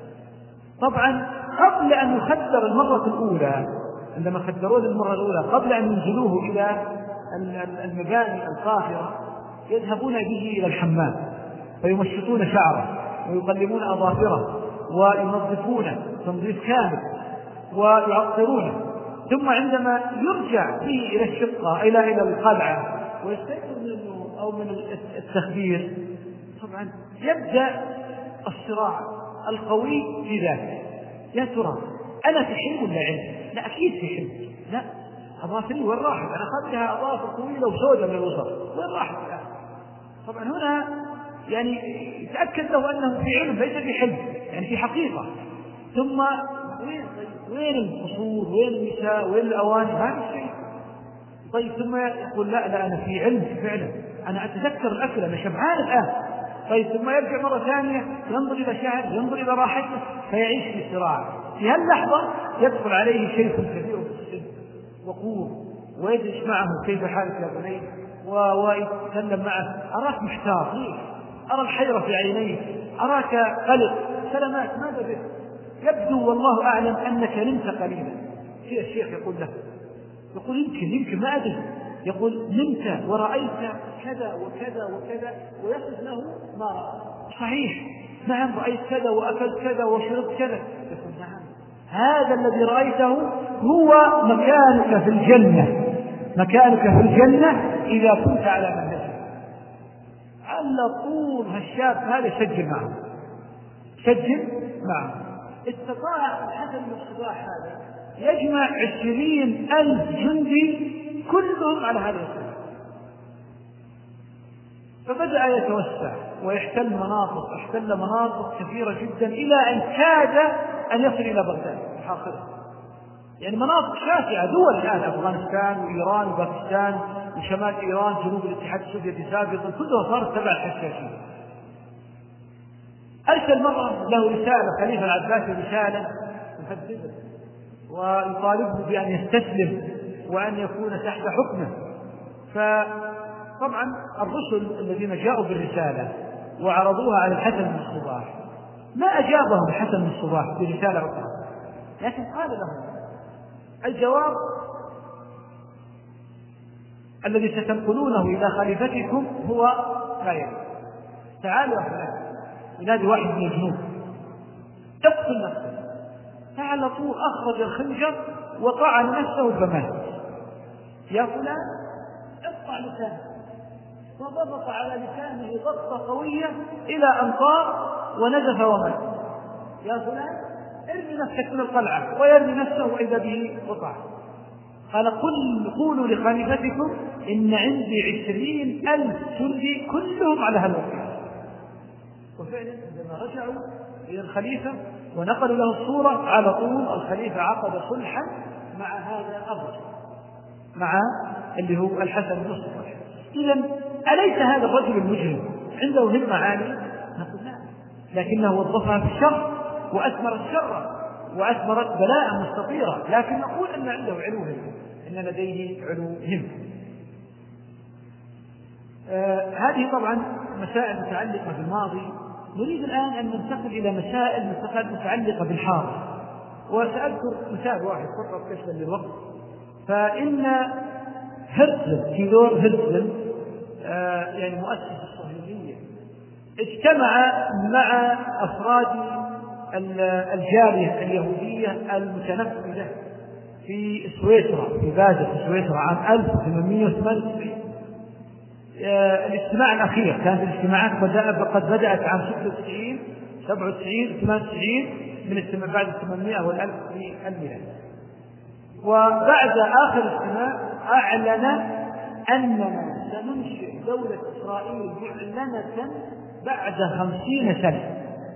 طبعا قبل أن يخدر المرة الأولى، عندما خدروه المرة الأولى قبل أن ينزلوه إلى المباني القاهرة، يذهبون به إلى الحمام فيمشطون شعره ويقلمون أظافره وينظفونه تنظيف كامل ويعطرونه، ثم عندما يرجع به إلى الشقة إلى إلى القلعة ويستيقظ من النوم أو من التخدير، طبعا يبدأ الصراع القوي في ذاته. يا ترى أنا في حلم ولا علم؟ لا أكيد في حلم، لا أظافري وين راحت؟ أنا أخذتها أظافر طويلة وسوداء من الوسط، وين راحت الآن؟ طبعا هنا يعني يتأكد له أنه في علم ليس في حلم، يعني في حقيقة. ثم وين وين القصور، وين النساء، وين الأواني، هذا الشيء. طيب ثم يقول لا لا أنا في علم فعلا، أنا أتذكر الأكل، أنا شبعان الآن. طيب ثم يرجع مرة ثانية ينظر إلى شعر، ينظر إلى راحته، فيعيش في صراع. في هاللحظة يدخل عليه شيخ كبير في السن وقور ويجلس معه كيف حالك يا بني ويتكلم معه، أراك محتار ليش؟ أرى الحيرة في عينيك، أراك قلق، سلامات ماذا بك؟ يبدو والله أعلم أنك نمت قليلا. في الشيخ يقول له، يقول يمكن يمكن ما أدري، يقول نمت ورأيت كذا وكذا وكذا، ويصف له ما رأى. صحيح نعم رأيت كذا وأكلت كذا وشربت كذا، يقول نعم هذا الذي رأيته هو مكانك في الجنة، مكانك في الجنة إذا كنت على منهجه. على طول هالشاب هذا سجل معه، سجل معه. استطاع الحسن بن الصباح هذا يجمع عشرين ألف جندي كلهم على هذا الصباح، فبدأ يتوسع ويحتل مناطق، احتل مناطق كثيرة جدا إلى أن كاد أن يصل إلى بغداد حاصرة. يعني مناطق شاسعة، دول الآن أفغانستان وإيران وباكستان وشمال إيران، جنوب الاتحاد السوفيتي سابقا، كلها صارت تبع الحشاشين. أرسل مرة له رسالة خليفة العباسي، رسالة محددة ويطالبه بأن يستسلم وأن يكون تحت حكمه. فطبعا الرسل الذين جاءوا بالرسالة وعرضوها على الحسن بن الصباح ما أجابهم الحسن بن الصباح برسالة أخرى، لكن قال لهم الجواب الذي ستنقلونه إلى خليفتكم هو لا يلي. تعالوا يا فلان، ينادي واحد من الجنود اقتل نفسه، فعلى طول أخرج الخنجر وطعن نفسه فمات. يا فلان اقطع لسانه، وضغط على لسانه ضغطة قوية إلى أن طار ونزف ومات. يا فلان ارمي نفسك من القلعة، ويرمي نفسه وإذا به وقع. قال قل قولوا لخليفتكم إن عندي عشرين ألف جندي كلهم على هالوقت. وفعلا عندما رجعوا إلى الخليفة ونقلوا له الصورة، على طول الخليفة عقد صلحا مع هذا الرجل، مع اللي هو الحسن بن الصباح. إذن أليس هذا الرجل المجرم عنده همة عالية؟ نقول لا، لكنه وظفها في الشر وأثمرت شرا وأثمرت بلاء مستطيرا، لكن نقول أن عنده علو همة، أن لديه علو همة. آه هذه طبعا مسائل متعلقة بالماضي. نريد الآن أن ننتقل إلى مسائل متعلقة بالحاضر، وسأذكر مثال واحد فقط كشفا للوقت. فإن هرتزل، تيودور هرتزل آه يعني مؤسس الصهيونية، اجتمع مع أفراد الجالية اليهودية المتنفذة في سويسرا، في بازل في سويسرا عام ألف وثمانمائة وثمانية وتسعين. الاجتماع الأخير كانت الاجتماعات قد بدأت عام ستة وتسعين سبعة وتسعين ثمانية وتسعين من اجتماع بعد الثمانمائة والألف في الميلاد. وبعد آخر اجتماع أعلن أننا سننشئ دولة إسرائيل معلنة بعد خمسين سنة.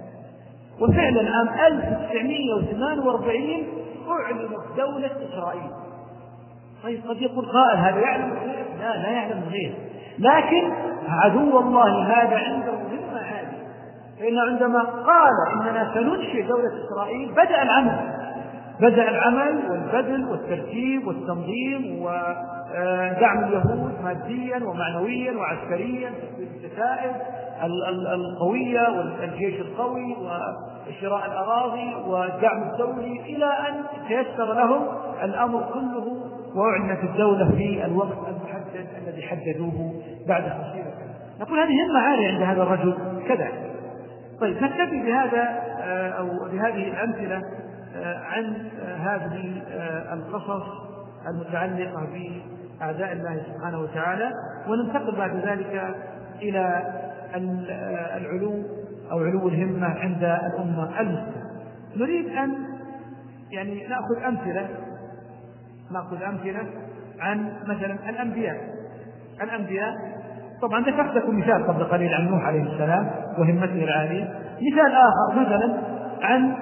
وفعلا عام ألف وتسعمائة وثمانية وأربعين أعلنت دولة إسرائيل. طيب قد يقول قائل هذا يعلم الغيب؟ لا، لا يعلم الغيب، لكن عدو الله هذا عنده همة عالية، فإنه عندما قال إننا سننشئ دولة إسرائيل بدأ العمل، بدأ العمل والبذل والترتيب والتنظيم ودعم اليهود ماديا ومعنويا وعسكريا، الكتائب القوية والجيش القوي وشراء الأراضي والدعم الدولي، إلى أن تيسر لهم الأمر كله وأعلنت الدولة في الوقت المحدد الذي حددوه بعد خمسين سنة. نقول هذه همة عالية عند هذا الرجل كذا. طيب نكتفي بهذا أو بهذه الأمثلة عن هذه القصص المتعلقة بأعداء الله سبحانه وتعالى، وننتقل بعد ذلك إلى العلو أو علو الهمة عند الأمة المسلمة. نريد أن يعني نأخذ أمثلة نأخذ أمثلة عن مثلا الأنبياء. الأنبياء طبعا ذكرت لكم مثال قبل قليل عن نوح عليه السلام وهمته العالية. مثال آخر مثلا عن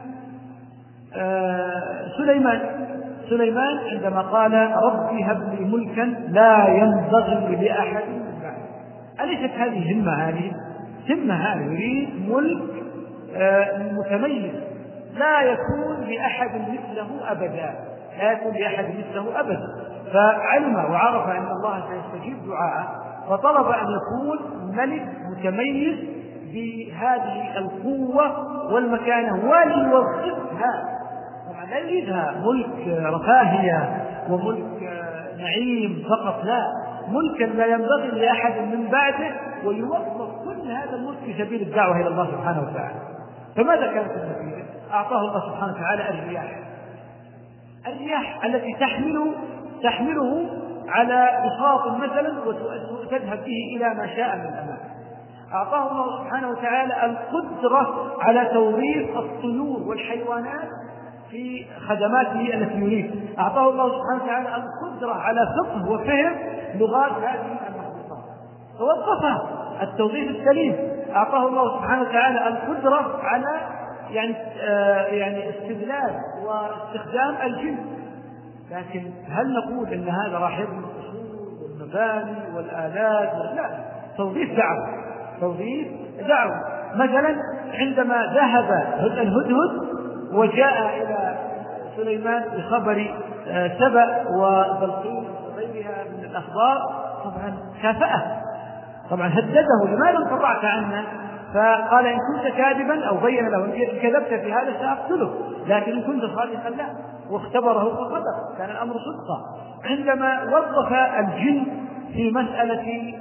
آه سليمان سليمان عندما قال ربي هب لي ملكا لا ينبغي لأحد من بعدي. أليست هذه همة عالية؟ همة عالية، يريد ملك آه متميز لا يكون لأحد مثله أبدا، لا يكون لأحد مثله أبدا. فعلم وعرف أن الله سيستجيب دعاءه، فطلب أن يكون ملك متميز بهذه القوة والمكانة وليوظفها. طبعا لا يريدها ملك رفاهية وملك نعيم فقط، لا، ملكا لا ينبغي لأحد من بعده، ويوظف كل هذا الملك في سبيل الدعوة إلى الله سبحانه وتعالى. فماذا كانت النتيجة؟ أعطاه الله سبحانه وتعالى الرياح، الرياح التي تحمله تحمله على بساط مثلا وتذهب به إلى ما شاء من الأماكن. أعطاه الله سبحانه وتعالى القدرة على توظيف الطيور والحيوانات في خدماته التي يريد. أعطاه الله سبحانه وتعالى القدرة على فقه وفهم لغات هذه المخلوقات فوظفها التوظيف السليم. أعطاه الله سبحانه وتعالى القدرة على يعني آه يعني استدلال واستخدام الجن. لكن هل نقول ان هذا راح يبني القصور والمباني والآلات؟ لا، توظيف دعوة، توظيف دعوة. مثلا عندما ذهب الهدهد وجاء إلى سليمان بخبر سبأ وبلقيس وغيرها من الأخبار، طبعا كافأه، طبعا هدده: لماذا انقطعت عنا؟ فقال: إن كنت كاذبا، أو بين له: إن كذبت في هذا سأقتله، لكن إن كنت صادقا لا. واختبره فصدق، كان الأمر صدقا. عندما وظف الجن في مسألة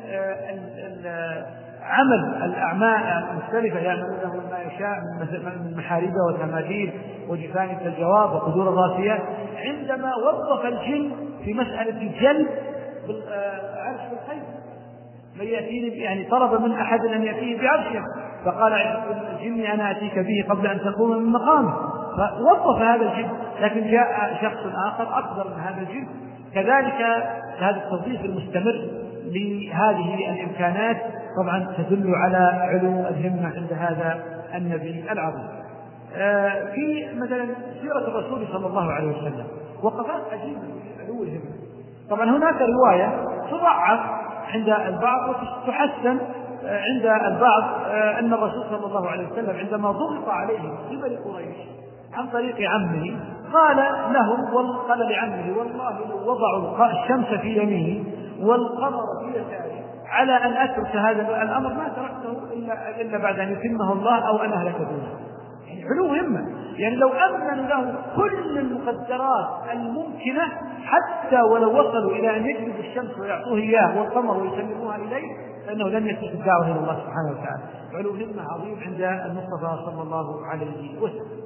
عمل الأعمال المختلفة، يعملون له ما يشاء من محاريب وتماثيل وجفان كالجواب وقدور الراسيات، عندما وظف الجن في مسألة جلب عرش الخير، من يأتيني يعني طلب من أحد أن يأتيه بعرشه، فقال الجن: أنا أتيك به قبل أن تقوم من مقامه. فوظف هذا الجن، لكن جاء شخص آخر أقدر من هذا الجن. كذلك هذا التوظيف المستمر لهذه الإمكانات طبعا تدل على علو الهمة عند هذا النبي العظيم. في مثلا سيرة الرسول صلى الله عليه وسلم وقفات عجيبة في علو الهمة. طبعا هناك رواية تضعف عند البعض وتحسن عند البعض أن الرسول صلى الله عليه وسلم عندما ضغط عليه من قبل قريش عن طريق عمه قال لهم، وقال لعمه: والله لو وضعوا الشمس في يمينه والقمر في يساره على أن أترك هذا الأمر ما تركته إلا, إلا بعد أن يتمه الله أو أن أهلك دونه. يعني علو همة، يعني لو أمن له كل المقدرات الممكنة حتى ولو وصلوا إلى أن يجلب الشمس ويعطوه إياه والقمر ويسلموها إليه فإنه لن يترك الدعوة إلى الله سبحانه وتعالى. علو همة عظيم عند المصطفى صلى الله عليه وسلم.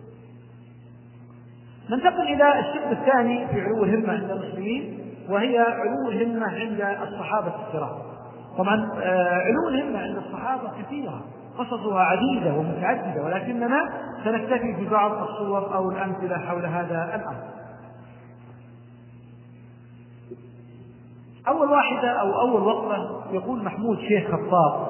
ننتقل إلى الشق الثاني في علو الهمة عند المسلمين، وهي علو الهمة عند الصحابة الكرام. طبعا علو الهمة عند الصحابة كثيرة، قصصها عديدة ومتعددة، ولكننا سنكتفي ببعض الصور أو الأمثلة حول هذا الأمر. أول واحدة أو أول وقفة يقول محمود شيخ خطاب: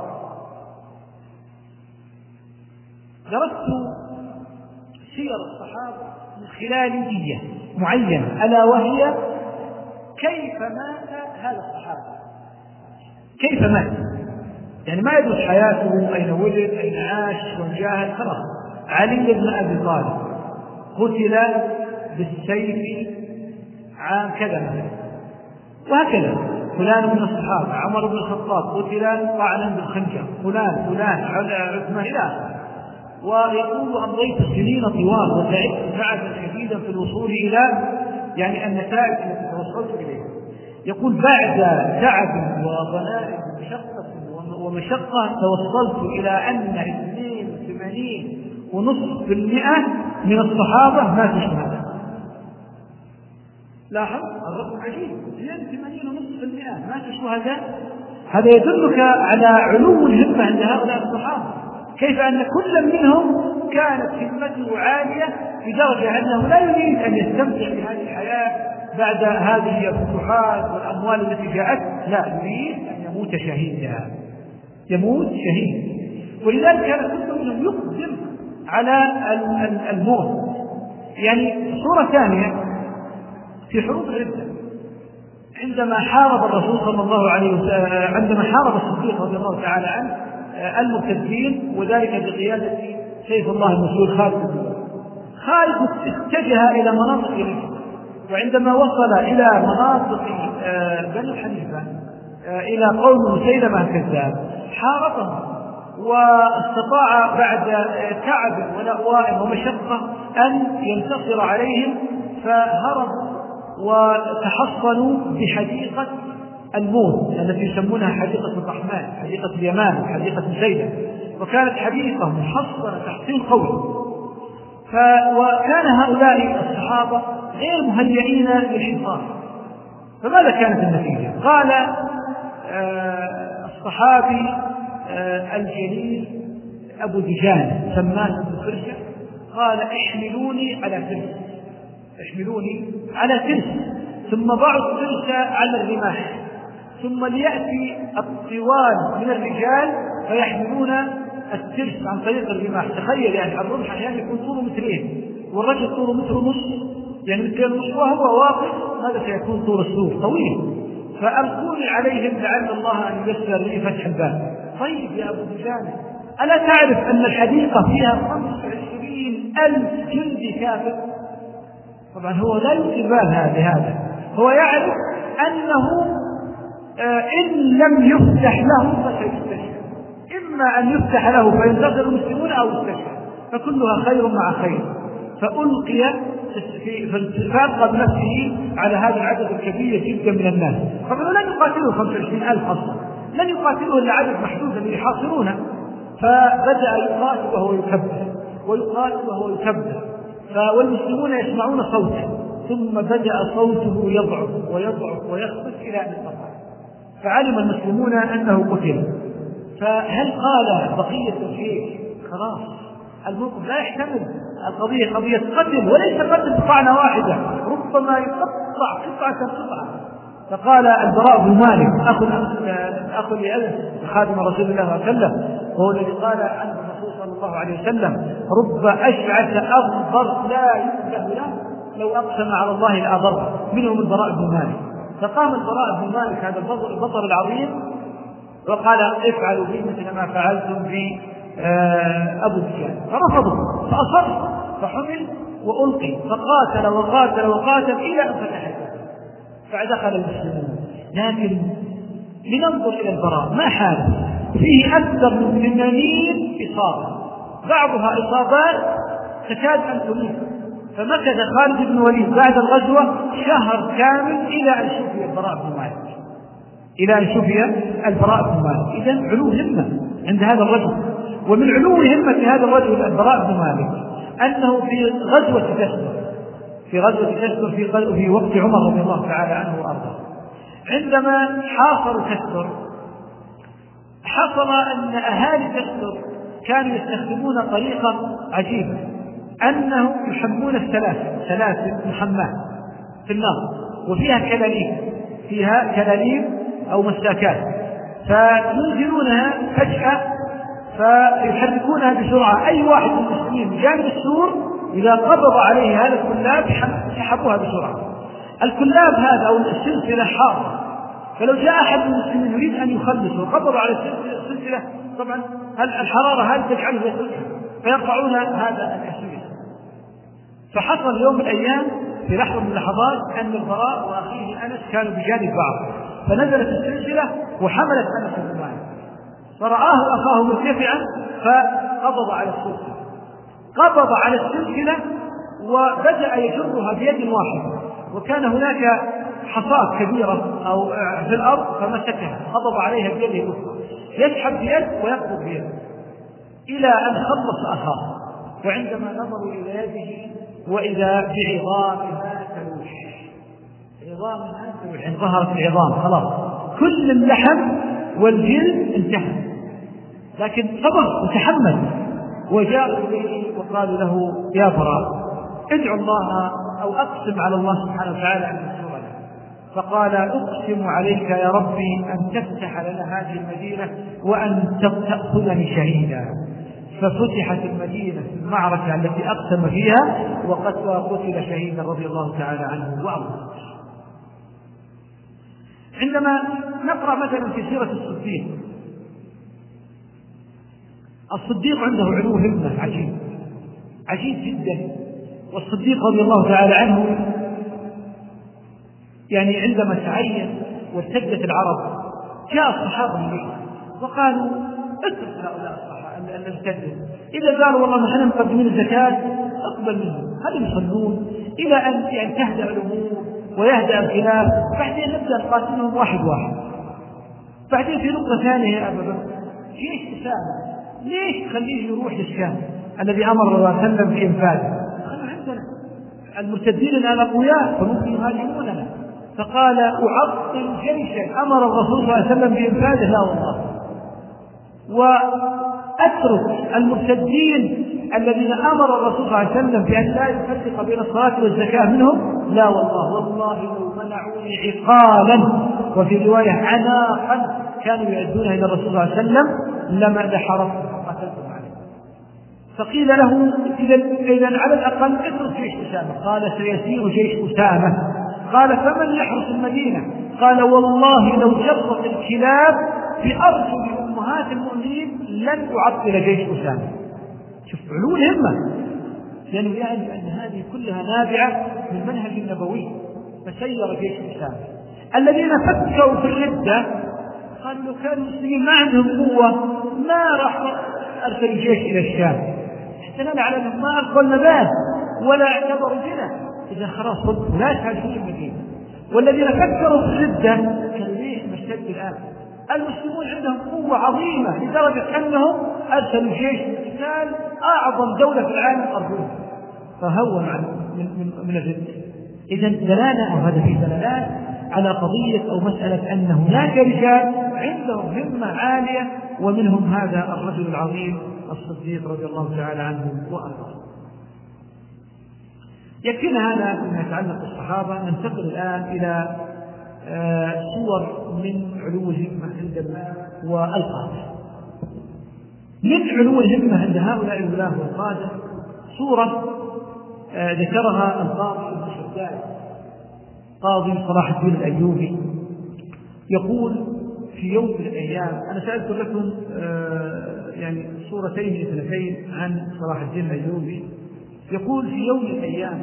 درست سير الصحابة من خلال نية معينة، ألا وهي كيف مات هذا الصحابي، كيف مات، يعني ما يدرس حياته، أين ولد، أين عاش، وجاهد، خلاص. علي بن أبي طالب قتل بالسيف عام كذا مثلا، وهكذا فلان من الصحابة. عمر بن الخطاب قتل طعنا بالخنجر، فلان فلان عثمان إلى آخره. ويقول: أمضيت سنين طوال وتعبت تعبا شديدا في الوصول إلى يعني النتائج التي توصلت إليها. يقول: بعد تعب وضلال ومشقة توصلت إلى أن اثنين وثمانين ونصف بالمئة من الصحابة ماتوا شهداء. لاحظ الرقم عجيب، اثنين وثمانين ونصف بالمئة ماتوا شهداء. هذا يدلك على علو الهمة عند هؤلاء الصحابة، كيف أن كل منهم كانت همته عالية بدرجة أنه لا يريد أن يستمتع بهذه الحياة بعد هذه الفتوحات والأموال التي جاءت، لا، يريد أن يموت شهيدا، يموت شهيد. ولذلك كان كل منهم يقدم على الموت. يعني صورة ثانية في حروب الردة، عندما حارب الرسول صلى الله عليه وسلم، عندما حارب الصديق رضي الله تعالى عنه المرتدين، وذلك بقيادة سيف الله المسلول خالد بن الوليد. خالد اتجه إلى مناطق الرجل، وعندما وصل إلى مناطق بني حنيفة إلى قوم مسيلمة الكذاب حاربهم، واستطاع بعد تعب ولأواء ومشقة أن ينتصر عليهم، فهربوا وتحصنوا بحديقة الموت التي يسمونها حديقة الرحمن، حديقة اليمان، حديقة زينب، وكانت حديقة محصنة تحصين قوي. وكان هؤلاء الصحابة غير مهيئين للحصار. فماذا كانت النتيجة؟ قال آه الصحابي آه الجليل أبو دجان سمان بن فرشة قال احملوني على ترس، احملوني على ترس، ثم ضعوا الترس على الرماح، ثم ليأتي الطوال من الرجال فيحملون الترس عن طريق الرماح. تخيل يعني الرمح أحيانا يكون طوله مترين والرجل طوله متر ونص، يعني متر ونص، وهو واقف ماذا سيكون طول السور؟ طويل. فألقوني عليهم لعل الله أن ييسر لي فتح الباب. طيب يا أبو دجان، ألا تعرف أن الحديقة فيها خمسة وعشرين ألف جندي كافر؟ طبعا هو لا يلقي بال هذا، هو يعرف أنه إن لم يفتح له فسيستشهد، إما أن يفتح له فينتصر المسلمون أو يستشهد، فكلها خير مع خير. فألقي فألقى بنفسه على هذا العدد الكبير جدا من الناس. طبعا لن يقاتلوا خمسة وعشرين ألف أصلا، لن يقاتلوا إلا عدد محدود اللي يحاصرونه. فبدأ يقاتل وهو يكبر ويقاتل وهو يكبر، والمسلمون يسمعون صوته، ثم بدأ صوته يضعف ويضعف ويخبط إلى أن انقطع، فعلم المسلمون أنه قتل. فهل قال بقية الجيش خلاص الموقف لا يحتمل، القضية قضية قتل وليس قتل بطعنة واحدة، ربما يقطع قطعة قطعة. فقال البراء بن مالك أخو أخو لأنس خادم رسول الله صلى الله عليه وسلم، وهو الذي قال عنه الرسول صلى الله عليه وسلم رب أشعث أغبر لا يؤبه له لو أقسم على الله الأضر، منهم البراء بن مالك. فقام البراء بن مالك هذا البطل العظيم وقال افعلوا بي مثل ما فعلتم في أبو دجان، فرفضوا فأصر فحمل وألقي، فقاتل وقاتل وقاتل إلى أن فتح الباب فدخل المسلمون. لكن لننظر إلى البراء ما حاله، فيه أكثر من ثمانين إصابة، بعضها إصابات تكاد أن تميت. فمكث خالد بن الوليد بعد الغزوة شهر كامل إلى أن شفي البراء بن مالك، إلى أن شفي البراء بن مالك. إذن علو همة عند هذا الرجل. ومن علو همة هذا الرجل البراء بن مالك أنه في غزوة كسر في غزوة كسر في, في وقت عمر رضي الله تعالى عنه وأرضاه، عندما حاصروا كسر حصل أن أهالي كسر كانوا يستخدمون طريقة عجيبة، أنهم يحمون السلاسل، سلاسل محماة في النار وفيها كلاليب، فيها كلاليب أو مساكات، فينزلونها فجأة فيحركونها بسرعة. أي واحد من المسلمين بجانب السور إذا قبض عليه هذا الكلاب سحبوها بسرعة. الكلاب هذا أو السلسلة حارة، فلو جاء أحد من المسلمين يريد أن يخلص وقبض على السلسلة طبعا الحرارة هذه تجعله يسلسل فيقطعون هذا الأسير. فحصل يوم من الأيام في لحظة من اللحظات أن البراء وأخيه أنس كانوا بجانب بعض، فنزلت السلسلة وحملت أنس بن مالك، فرآه أخاه مرتفعا فقبض على السلسلة، قبض على السلسلة وبدأ يجرها بيد واحدة، وكان هناك حصاة كبيرة أو في الأرض فمسكها قبض عليها بيده الأخرى، يسحب بيد ويقبض بيد إلى أن خلص أخاه. وعندما نظروا إلى يده وإذا بعظامها تلوح، عظامها تلوح، إن ظهرت العظام خلاص كل اللحم والجلد انتهى، لكن صبر وتحمل. وجاءوا إليه وقالوا له يا براء ادعو الله أو أقسم على الله سبحانه وتعالى أن ينصرنا. فقال أقسم عليك يا ربي أن تفتح لنا هذه المدينة وأن تأخذني شهيدا. ففتحت المدينة في المعركة التي أقسم فيها وقد قتل شهيدا رضي الله تعالى عنه وأرضاه. عندما نقرأ مثلا في سيرة الصديق، الصديق عنده علو همة عجيب عجيب جدا. والصديق رضي الله تعالى عنه يعني عندما تعين وارتدت العرب جاء الصحابة إليه وقالوا اترك هؤلاء الصحابة أن ارتدوا، إذا قالوا والله نحن مقدمين الزكاة اقبل منهم، هل يصلون إلى أن يعني تهدأ الأمور ويهدأ الخلاف، بعدين نبدأ نقاتلهم واحد واحد. بعدين في نقطة ثانية يا أبا بكر، جيش أسامة ليش تخليه يروح للشام الذي أمر الله عليه وسلم بإنفاذه؟ خلوا عندنا المرتدين الآن أقوياء فممكن يهاجموننا. فقال أعطل جيشا أمر الرسول صلى الله عليه وسلم بإنفاذه؟ لا والله. وأترك المرتدين الذين أمر الرسول صلى الله عليه وسلم بأن لا يفرق بين الصلاة والزكاة منهم؟ لا والله. والله لو منعوني عقالا وفي رواية عناقا كانوا يعدونها إلى الرسول صلى الله عليه وسلم لما لحرقتم وقتلتم عليه. فقيل له إذا على الأقل اترك جيش أسامة. قال سيسير جيش أسامة. قال فمن يحرس المدينة؟ قال والله لو جرت الكلاب بأرجل أمهات المؤمنين لن أعطل جيش أسامة. شوف علو الهمة، لأنه يعني أن هذه كلها نابعة من المنهج النبوي. فسير جيش أسامة. الذين فكروا في الردة قالوا لو كانوا المسلمين ما عندهم قوة ما راح أرسل الجيش إلى الشام، احتمال على أنهم ما ألقوا النبات ولا اعتبروا بنا، إذا خلاص صدقوا لا تهاجموا المدينة. والذين فكروا في الردة كانوا ليه مشتد الآن؟ المسلمون عندهم قوة عظيمة لدرجة أنهم أرسلوا جيش قتال أعظم دولة في العالم أرجوه، فهون من, من, من الردة. إذن دلالة، وهذا فيه دلالات على قضية أو مسألة أن هناك رجال عندهم همة عالية، ومنهم هذا الرجل العظيم الصديق رضي الله تعالى عنه وأرضاه. يكفينا هذا فيما يتعلق بالصحابة. ننتقل الآن إلى صور من علو الهمة عند الله والقادة. من علو الهمة عند هؤلاء الولاة والقادة صورة ذكرها القاضي ابن شداد قاضي صلاح الدين الأيوبي. يقول في يوم من الأيام، أنا سأذكر لكم يعني صورتين اثنتين عن صلاح الدين الأيوبي. يقول في يوم من الأيام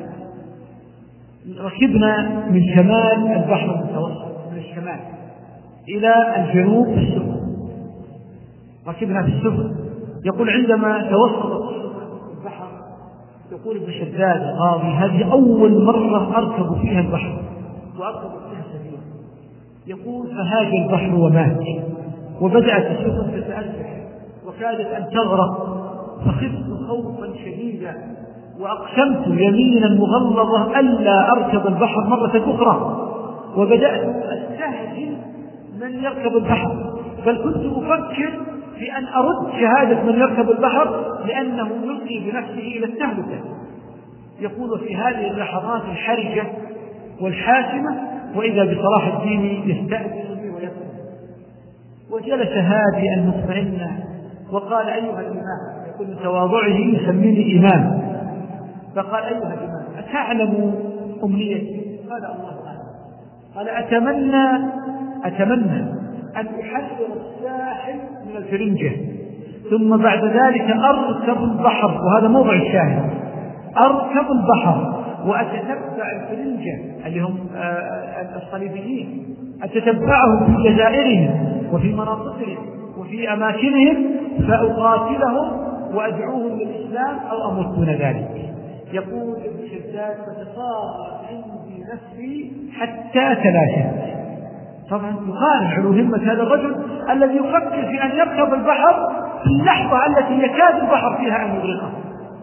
ركبنا من شمال البحر المتوسط، من الشمال إلى الجنوب في السفن، ركبنا في السفن. يقول عندما توسط البحر، يقول ابن شداد القاضي هذه أول مرة أركب فيها البحر وأركب فيها سفينة. يقول فهاج البحر ومات، وبدأت السفن تتألف وكادت أن تغرق، فخفت خوفا شديدا وأقسمت يمينا مغلظة ألا أركب البحر مرة أخرى، وبدأت أستهزئ من يركب البحر، بل كنت أفكر في أن أرد شهادة من يركب البحر لأنه يلقي بنفسه إلى التهلكة. يقول في هذه اللحظات الحرجة والحاسمة وإذا بصلاح الدين يستأذن بي ويقول، وجلس هادئا مطمئنا وقال أيها الإمام، يقول من تواضعه يسميني إمام، فقال أيها الإمام أتعلم أمنيتي؟ قال الله أعلم. قال أتمنى أتمنى أن أحرر الساحل من الفرنجة، ثم بعد ذلك أركب البحر، وهذا موضع الشاهد، أركب البحر وأتتبع الفرنجة اللي هم الصليبيين، أتتبعهم في جزائرهم وفي مناطقهم وفي أماكنهم، فأقاتلهم وأدعوهم للإسلام أو أموت دون ذلك. يقول ابن شداد فتصارت عندي نفسي حتى تلاشت. طبعا يقارن علو همة هذا الرجل الذي يفكر في أن يركب البحر في اللحظة التي يكاد البحر فيها أن يغرقه.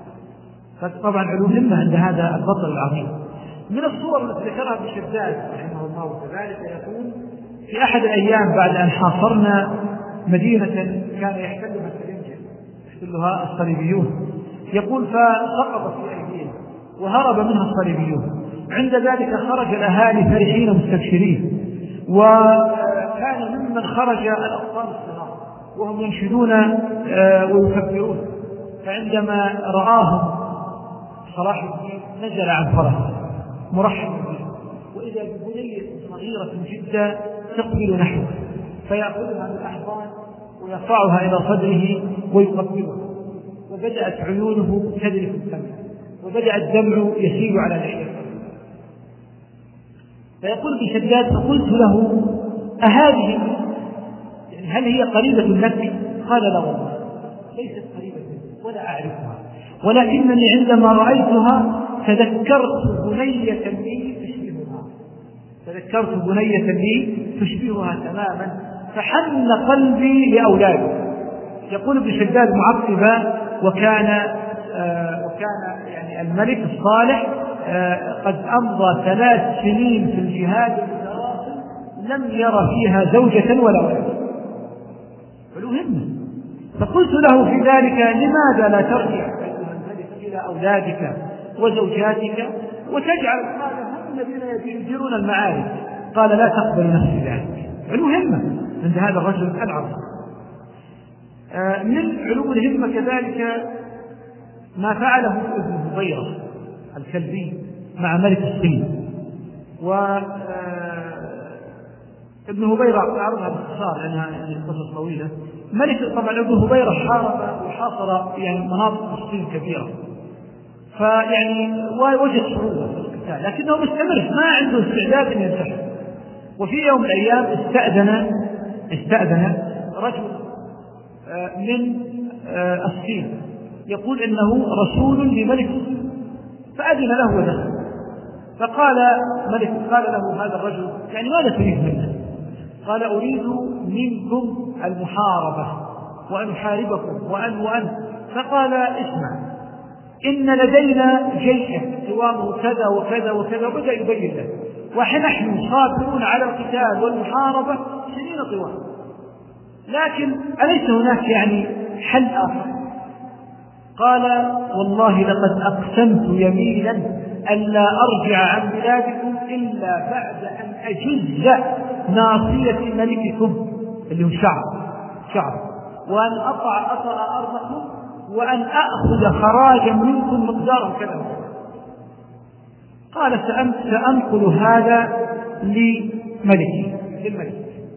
فطبعا علو همة عند هذا البطل العظيم. من الصور التي ذكرها ابن شداد رحمه الله كذلك يقول في أحد الأيام بعد أن حاصرنا مدينة كان يحتلها الفرنجة يحتلها الصليبيون، يقول فسقط في أيديهم وهرب منها الصليبيون. عند ذلك خرج الأهالي فرحين مستبشرين، وكان ممن خرج الأطفال الصغار وهم ينشدون ويكبرون. فعندما رآهم صلاح الدين نزل عن فرسه مرحبا به، وإذا ببنية صغيرة جدا تقبل نحوه فيأخذها بالأحضان ويرفعها إلى صدره ويقبلها، وبدأت عيونه تذرف الدمع وبدأ الدمع يسيل على لحيته. فيقول ابن شداد فقلت له أهذه يعني هل هي قريبة لك؟ قال لا والله ليست قريبة ولا أعرفها، ولكنني عندما رأيتها تذكرت بنية لي تشبهها، تذكرت بنية لي تشبهها تماما فحن قلبي لأولادي. يقول ابن شداد معقبا: وكان آه وكان يعني الملك الصالح آه قد أمضى ثلاث سنين في الجهاد المتواصل لم ير فيها زوجة ولا ولد. فالمهم فقلت له في ذلك: لماذا لا ترجع أيها الملك إلى أولادك وزوجاتك وتجعل هذا هم الذين يديرون المعارك؟ قال: لا تقبل نفسي ذلك. المهمة عند هذا الرجل العظيم. آه من علوم الهمة كذلك ما فعله ابن هبيرة الكلبي مع ملك الصين. وابن هبيرة أعرضها باختصار لأنها يعني قصة طويلة. ملك طبعا ابن هبيرة حارب وحاصر يعني مناطق الصين كبيرة، فيعني وجد صعوبة في القتال لكنه مستمر ما عنده استعداد أن ينسحب. وفي يوم من الأيام استأذن استأذن رجل من الصين يقول إنه رسول لملك، فأذن له ودخل. فقال ملك قال له هذا الرجل: يعني ماذا تريد منه؟ قال: أريد منكم المحاربة وأن أحاربكم وأن وأن. فقال: اسمع، إن لدينا جيشا قوامه كذا وكذا وكذا، وبدأ يبين له، ونحن صابرون على القتال والمحاربة سنين طوال، لكن أليس هناك يعني حل آخر؟ قال: والله لقد أقسمت يمينا ألا أرجع عن بلادكم إلا بعد أن أجز ناصية ملككم اللي هو شعب شعب وأن أطع أطع أرضكم وأن أخذ خراجا منكم مقدارا كذا. قال: سأنقل هذا لملكي للملك.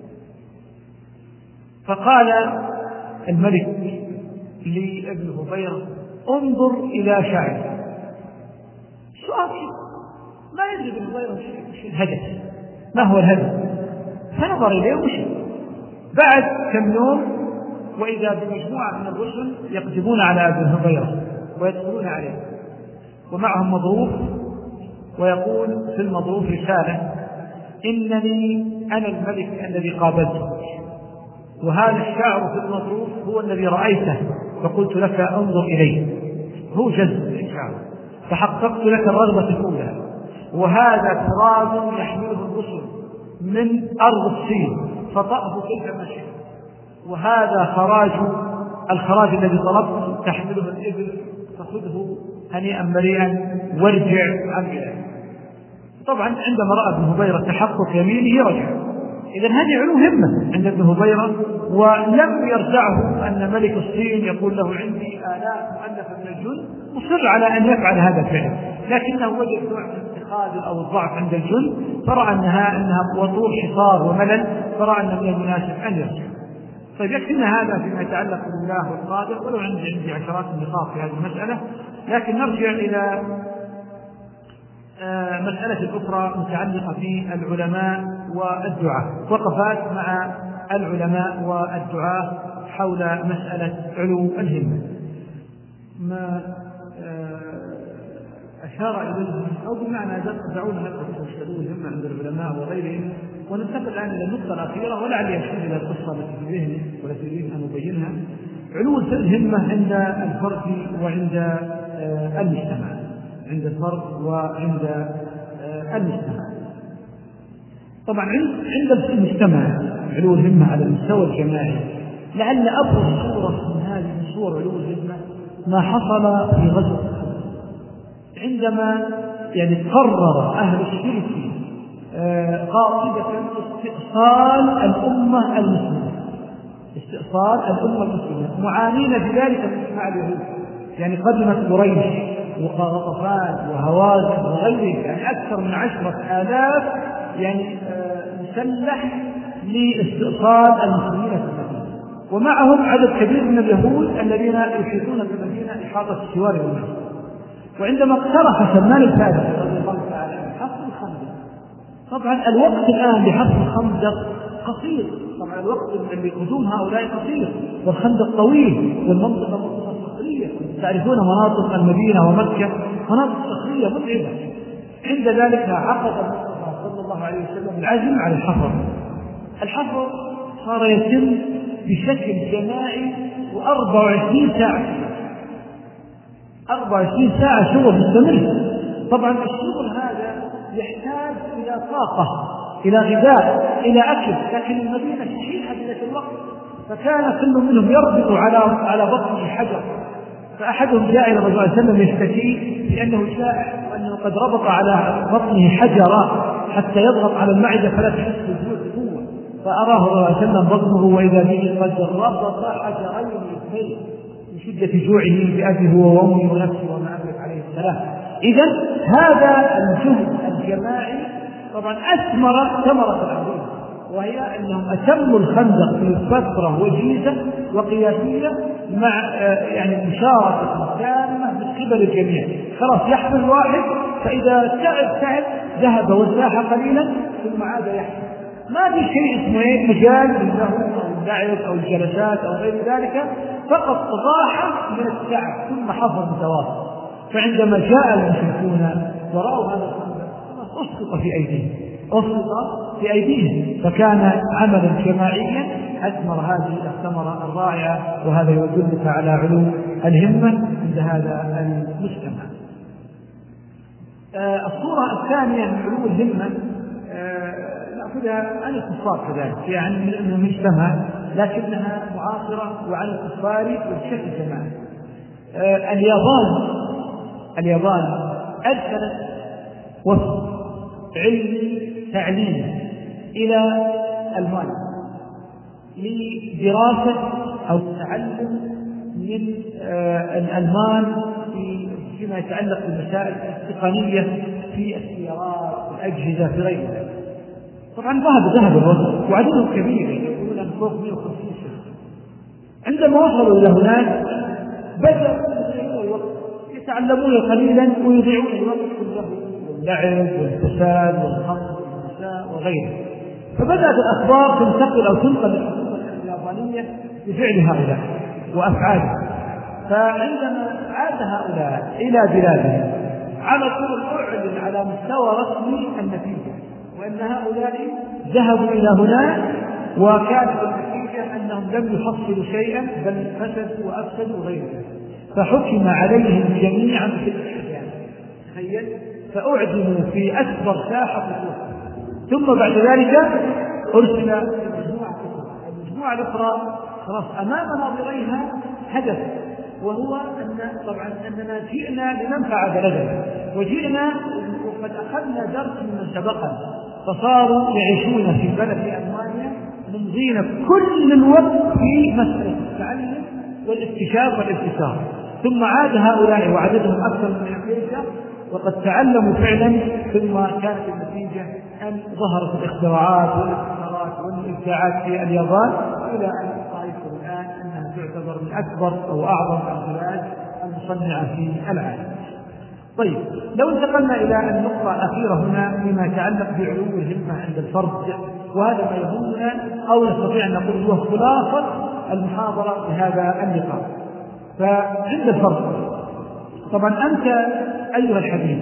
فقال الملك لابن هبيرة: انظر إلى شعري. سؤال ما يدري ابن هبيرة وش الهدف، ما هو الهدف؟ فنظر إليه ومشي. بعد كم يوم وإذا بمجموعة من الرسل يقدمون على ابن هبيرة ويدخلون عليه ومعهم مظروف، ويقول في المظروف رسالة: إنني أنا الملك الذي قابلته، وهذا الشعر في المظروف هو الذي رأيته فقلت لك انظر إليه، هو جزء الشعر، فحققت لك الرغبة الأولى، وهذا تراب يحمله الرسل من أرض الصين فطأه كيفما شئت، وهذا خراج الخراج الذي طلبت تحمله الإبل فخذه هنيئا مريئا وارجع عن بلادك. طبعا عندما رأى ابن هبيرة تحقق يمينه رجع. إذن هذه علو همة عند ابن هبيرة، ولم يرجعه أن ملك الصين يقول له: عندي آلاف مؤلفة من الجند، مصر على أن يفعل هذا الفعل، لكنه وجد نوع من الاتخاذ أو الضعف عند الجند، فرأى أنها أنها وطول حصار وملل، فرأى أن من المناسب أن يرجع. طيب يكفينا هذا فيما يتعلق بالله والقادر، ولو عندي عندي عشرات النقاط في هذه المسألة، لكن نرجع إلى مسألة أخرى متعلقة بالعلماء والدعاء، وقفات مع العلماء والدعاء حول مسألة علو الهمة. ما أشار إليه أو بمعنى دعونا نقف علو الهمة عند العلماء وغيرهم، وننتقل الآن إلى النقطة الأخيرة ولعلي أشير إلى القصة التي في ذهني والتي أريد أن أبينها. علو الهمة عند الفرد وعند المجتمع، عند الفرد وعند المجتمع. طبعا عند المجتمع علو الهمة على المستوى الجماعي، لعل أبرز صورة من هذه صور علو الهمة ما حصل في غزوة عندما يعني قرر أهل الشرك قاطبة استئصال الأمة المسلمة استئصال الأمة المسلمة معانين بذلك الاجتماع اليهودي. يعني قدمت قريش وغطفان وهوازن وغيره، يعني أكثر من عشرة آلاف يعني مسلح لاستئصال المسلمين في المدينة، ومعهم عدد كبير من اليهود الذين يحيطون بالمدينة إحاطة السوار والنار. وعندما اقترح سلمان الفارسي رضي الله تعالى عنه حفر الخندق، طبعا الوقت الآن لحفر الخندق قصير، طبعا الوقت لقدوم هؤلاء قصير، والخندق طويل، والمنطقة منطقة صخرية، تعرفون مناطق المدينة ومكة مناطق صخرية متعبة. عند ذلك عقد المصطفى صلى الله عليه وسلم العزم على الحفر. الحفر صار يتم بشكل جماعي وأربع وعشرين ساعة أربع وعشرين ساعة شغل مستمر. طبعا الشغل هذا يحتاج إلى طاقة، إلى غذاء، إلى أكل، لكن المدينة شحيحة بذات الوقت، فكان كل منهم يربط على على بطنه حجر. فأحدهم جاء إلى الرسول صلى الله عليه وسلم يشتكي بأنه شائع وأنه قد ربط على بطنه حجرا حتى يضغط على المعدة فلا تحس بالجوع بقوة. فأراه الرسول صلى الله عليه وسلم بطنه وإذا به قد ربط حجرين اثنين من شدة جوعه بأبيه وأمه ونفسه وما أملك عليه السلام. إذن هذا الجهد الجماعي طبعا أثمر ثمرة عظيمة، وهي أنهم أتموا الخندق في فترة وجيزة وقياسية مع يعني مشاركة تامة من قبل الجميع. خلاص يحمل واحد، فإذا تعب تعب ذهب وارتاح قليلا ثم عاد يحمل. ما في شيء اسمه ايه مجال للنهو أو اللعب أو الجلسات أو غير ذلك، فقط راحة من التعب ثم حفر متواصل. فعندما جاء المشركون ورأوا هذا الخندق أسقط في أيديهم أسقط في أيديهم فكان عملا جماعيا أثمر هذه الثمرة الرائعة. وهذا يدلك على علو الهمة عند هذا المجتمع. آه الصورة الثانية من علو الهمة آه نأخذها عن الكفار كذلك، يعني من المجتمع لكنها معاصرة وعن الكفار بشكل جماعي. آه اليابان اليابان أرسلت وفد علمي تعليمي إلى ألمانيا لدراسة أو تعلم من الألمان فيما يتعلق بالمسائل التقنية في السيارات والأجهزة في غيرها. طبعا ذهب ذهب الوفد وعددهم كبير، يقولون أن فوق مئة وخمسين شخص. عندما وصلوا إلى هناك بدأوا يتعلمون قليلا ويضيعون الوقت كله واللعب والفساد والخمر والنساء وغيره. فبدأت الأخبار تنتقل أو تنقل للحكومة اليابانية بفعل هؤلاء وأفعالهم. فعندما عاد هؤلاء إلى بلادهم على طول أعلن على مستوى رسمي النتيجة، وأن هؤلاء ذهبوا إلى هناك وكانت النتيجة أنهم لم يحصلوا شيئا بل فسدوا وأفسدوا غيره. فحكم عليهم جميعا في الإحيان، تخيل، فأعدموا في أكبر ساحة الوقت. ثم بعد ذلك أرسل المجموعة المجموعة الأخرى خلاص أمام ناظريها هدف، وهو أن طبعا أننا جئنا لننفع بلدنا وجئنا وقد أخذنا درس من سبقنا، فصاروا يعيشون في بلد ألمانيا ممضين كل الوقت في مسألة التعلم والاكتشاف والابتكار. ثم عاد هؤلاء وعددهم أكثر من أمريكا وقد تعلموا فعلا، ثم كانت النتيجة أن ظهرت الاختراعات والابتكارات والإبداعات في اليابان، إلى أن رأيتم الآن أنها تعتبر من أكبر أو أعظم البلاد المصنعة في العالم. طيب، لو انتقلنا إلى النقطة الأخيرة هنا فيما يتعلق بعلو الهمة عند الفرد، وهذا ما يهمنا أو نستطيع أن نقول هو خلاصة المحاضرة بهذا اللقاء. فعند الفرد طبعا أنت أيها الحبيب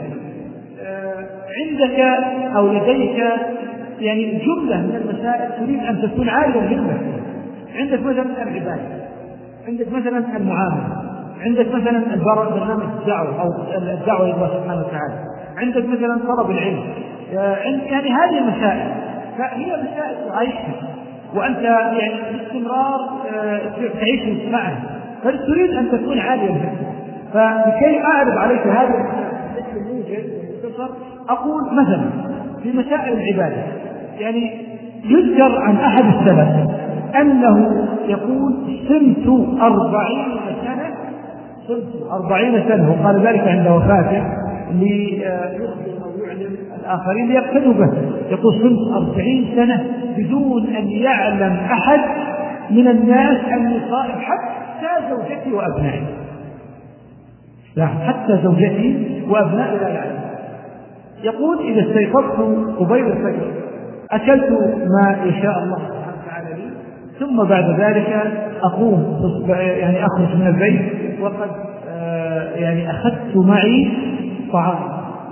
عندك أو لديك يعني جملة من المسائل تريد أن تكون عالية الهمة. عندك مثلا العبادة، عندك مثلا المعاملة، عندك مثلا برنامج الدعوة أو الدعوة إلى الله سبحانه وتعالى، عندك مثلا طلب العلم، يعني هذه المسائل فهي مسائل تعيشها وأنت يعني باستمرار تعيش معها، فتريد أن تكون عالية الهمة. فلكي أعرض عليك هذا الموجز باختصار أقول مثلا في مسائل العبادة، يعني يذكر عن أحد السلف أنه يقول صمت أربعين سنة صمت أربعين سنة، وقال ذلك عند وفاته ليخبر أو يعلم الآخرين ليقتدوا به. يقول صمت أربعين سنة بدون أن يعلم أحد من الناس أني صائم، حتى زوجتي وأبنائي، لا حتى زوجتي وأبنائي لا يعلم. يقول إذا استيقظت قبيل الفجر أكلت ما يشاء الله سبحانه وتعالى لي، ثم بعد ذلك أقوم يعني أخرج من البيت وقد يعني أخذت معي طعام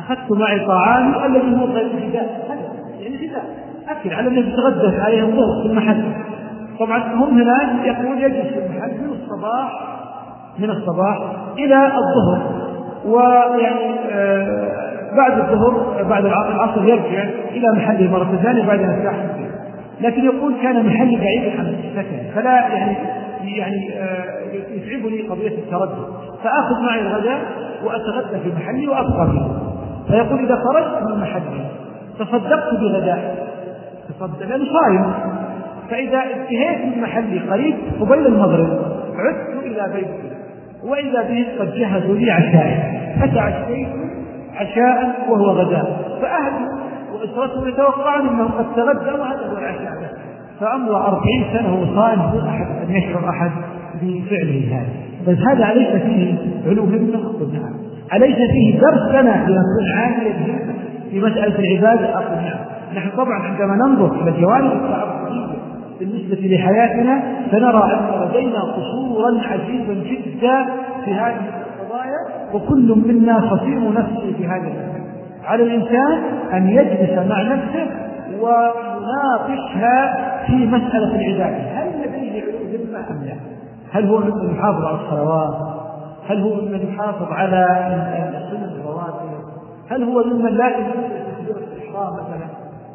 أخذت معي طعامي الذي هو غذاء، يعني غذاء أكل على أن يتغدى عليه الظهر في المحل. طبعا هم هناك يقول يجلس في المحل من الصباح من الصباح إلى الظهر، ويعني آه بعد الظهر بعد العصر يرجع إلى محله مرة ثانية بعد أن يرتاح. لكن يقول كان محلي بعيد عن السكن، فلا يعني يعني آه يتعبني قضية التردد، فآخذ معي الغداء وأتغدى في محلي وأبقى فيه. فيقول إذا خرجت من محلي تصدقت بغداء، تصدق لأنه صايم، فإذا انتهيت من محلي قريب قبيل المغرب عدت إلى بيتي وإذا به قد جهزوا لي عشاء، فتعشيت عشاء وهو غداء، فأهلي وأسرته يتوقعون أنهم قد تغدوا وهذا هو العشاء، فأمضى أربعين سنة وهو صائم دون أحد أن يشعر أحد بفعله هذا. بس هذا أليس فيه علو همة؟ نعم. أليس فيه درس لنا لنكون عاملين في مسألة العبادة؟ أقول نعم. نحن طبعا عندما ننظر إلى الجوانب التعبدية بالنسبة لحياتنا سنرى أن لدينا قصورا عجيبا جدا في هذه القضايا، وكل منا خصيم نفسه في هذا المكان. على الإنسان أن يجلس مع نفسه ويناقشها في مسألة العبادة، هل لديه علو همة أم لا؟ هل هو ممن يحافظ على الصلوات؟ هل هو ممن يحافظ على السنن الرواتب؟ هل هو ممن لا يجوز تكبيرة الإحرام مثلا؟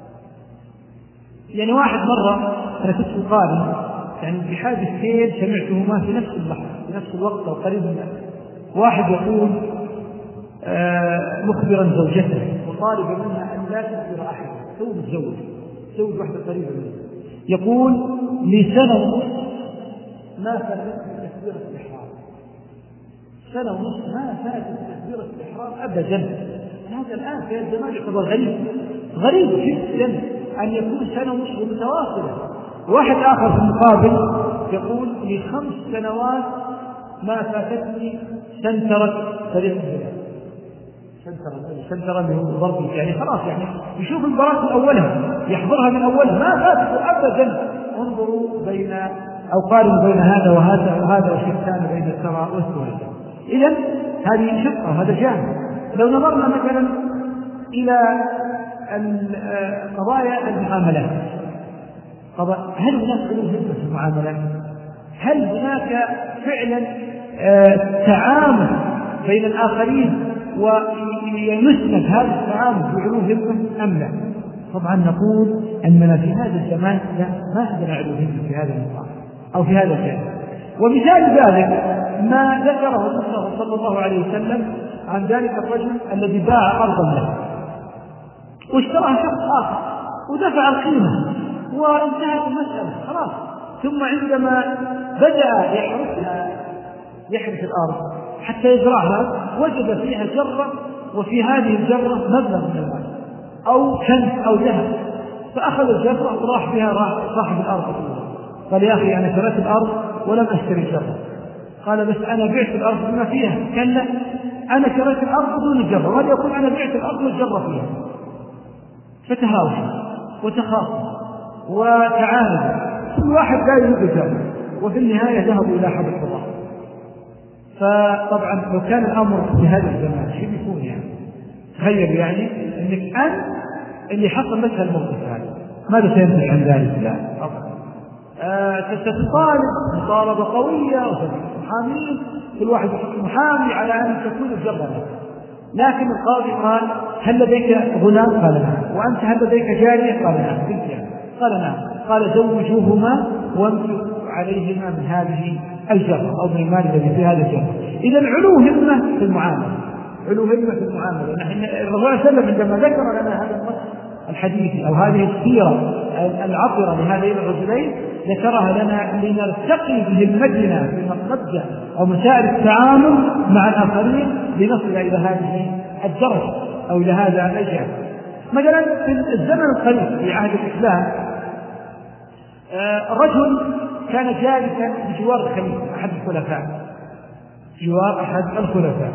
يعني واحد مرة أنا كنت قارئ يعني بحادث سير سمعتهما في نفس اللحظة في نفس الوقت أو قريب منه. واحد يقول آه مخبرا زوجته وطالبا منها أن لا تخبر أحد، تو متزوج تزوج واحدة قريبة منه، يقول لسنة ونص ما فاتت تكبيرة الإحرام، سنة ونص ما فاتت تكبيرة الإحرام أبدا. هذا الآن في الزمان يعتبر غريب غريب جدا أن يكون سنة ونص متواصلة. واحد آخر في المقابل يقول لخمس سنوات ما فاتتني سنترة طريق الهلال، سنترة سنترة اللي هو ضرب يعني خلاص يعني يشوف المباراة من أولها يحضرها من أولها ما فاتت أبدا. انظروا بين أو قارنوا بين هذا وهذا وهذا وشتان بين الترى والسويد. إذن هذه شقة وهذا جانب. لو نظرنا مثلا إلى قضايا المعاملات، هل هناك علو همة في المعاملات؟ هل هناك فعلا تعامل بين الآخرين ويسند هذا التعامل بعلو همة أم لا؟ طبعا نقول أننا في هذا الزمان لا ما عندنا علو همة في هذا المقام أو في هذا الجانب. ومثال ذلك ما ذكره الرسول صلى الله عليه وسلم عن ذلك الرجل الذي باع أرضا له واشتراها شخص آخر ودفع القيمة وانتهت المسألة خلاص، ثم عندما بدأ يحرثها يحرث الأرض حتى يزرعها وجد فيها جرة، وفي هذه الجرة مبلغ من المال أو كنز أو ذهب، فأخذ الجرة وراح بها صاحب الأرض قال يا أخي أنا شريت الأرض ولم أشتري الجرة. قال بس أنا بعت الأرض بما فيها. قال لا أنا شريت الأرض بدون الجرة، وهذا يقول أنا بعت الأرض والجرة فيها. فتهاوش وتخاصم وتعاند، كل واحد لا يريد الجرة، وفي النهاية ذهبوا إلى حد القضاء. فطبعا لو كان الأمر في هذا الزمان شو بيكون يعني؟ تخيل يعني أنك أنت اللي حصل لك الموقف هذا، ماذا سينتج عن ذلك؟ لا طبعا آه ستطالب مطالبة قوية ومحامين، كل واحد يحط محامي على أن تكون الجرة لك. لكن القاضي قال هل لديك غلام؟ قال نعم. وأنت هل لديك جارية؟ قال نعم. قال نعم. قال زوجوهما وانفقوا عليهما من هذه الجرة أو من المال الذي في هذا الجرة. إذا علو همة في المعاملة، علو همة في المعاملة. نحن الرسول صلى الله عليه وسلم عندما ذكر لنا هذا النص الحديث أو هذه السيرة العطرة لهذين الرجلين ذكرها لنا لنرتقي بهمتنا في مبدأ أو مسائل التعامل مع الآخرين لنصل إلى هذه الدرجة أو إلى هذا الأجل. مثلا في الزمن القريب في عهد الإسلام رجل كان جالسا بجوار الخليفة أحد الخلفاء، جوار أحد الخلفاء،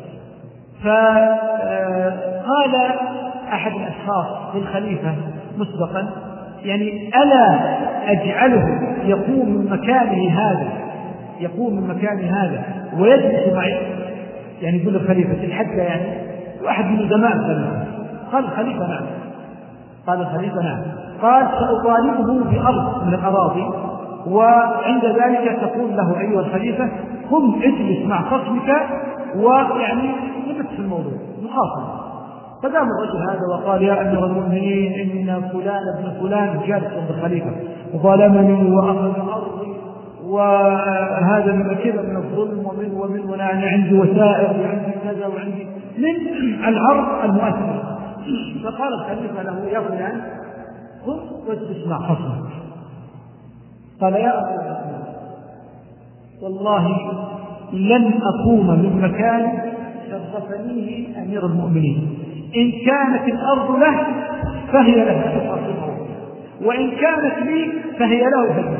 فقال أحد الأشخاص للخليفة مسبقا يعني ألا أجعله يقوم من مكانه هذا يقوم من مكان هذا ويجلس معي، يعني يقول الخليفة الحد يعني واحد من الجماعة الخليفة. قال الخليفة نعم. قال الخليفة نعم. قال سأطالبه بأرض من الأراضي، وعند ذلك تقول له أيها الخليفة قم اجلس مع خصمك ويعني نبت في الموضوع مخاصمة. فقام الرجل هذا وقال يا أمير المؤمنين إن فلان ابن فلان جالس عند الخليفة وظلمني وأخذ أرضي وهذا من كذا من الظلم ومن ومن وأنا عندي وسائر وعندي كذا وعندي من العرض المؤثر. فقال الخليفة له يا فلان قم واجلس مع خصمك. قال يا أمير المؤمنين والله لن أقوم من مكان شرفنيه أمير المؤمنين، إن كانت الأرض له فهي له وإن كانت لي فهي له هدى.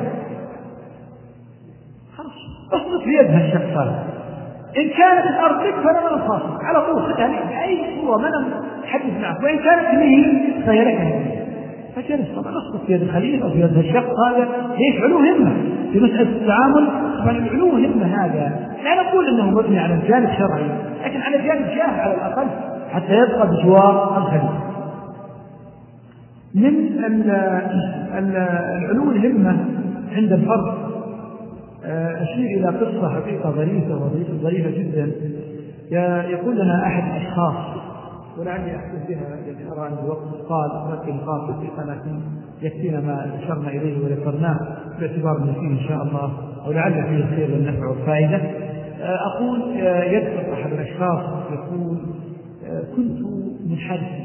خلاص اصرف يدها الشخص هذا، إن كانت الأرض لك فأنا من الخاصم على طول خذها لي أي صورة من أحدث معك، وإن كانت لي فهي لك هدى. فجلس طبعا اصرف في يد الخليفة أو في يد الشخص هذا. ليش علو همة في مسألة التعامل؟ فالعلو همة هذا لا نقول أنه مبني على الجانب الشرعي، لكن على الجانب الجاه على الأقل حتى يبقى بجوار الخليفة. من العلو الهمة عند الفرد أشير إلى قصة حقيقة ظريفة وظريفة جدا. يقول لنا أحد الأشخاص ولعلي أحدث بها يعني أرى أن الوقت قال لكن قال حقيقة لكن يكفينا ما أشرنا إليه وذكرناه باعتبار أن فيه إن شاء الله ولعل فيه الخير والنفع والفائدة. أقول يذكر أحد الأشخاص يقول كنت منحرفا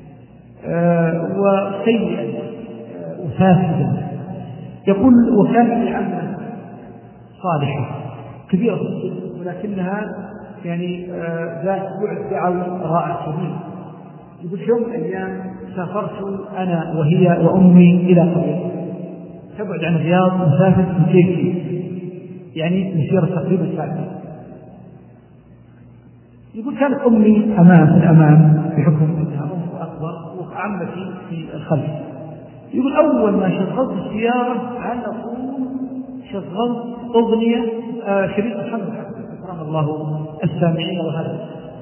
وسيئا وفاسدا. يقول وكان لي عمة صالحة كبيرة في السن ولكنها يعني ذات بعد دعوي رائع شديد. يقول يوم من الأيام سافرت أنا وهي وأمي إلى قرية تبعد عن الرياض مسافة مئتين كيلو، يعني مسيرة تقريبا ساعتين. يقول كانت أمي أمام في الأمام بحكم أنها أم أكبر وعمتي في الخلف. يقول أول ما شغلت السيارة على طول شغلت أغنية آه شريط محمد أكرم الله السامعين وهذا.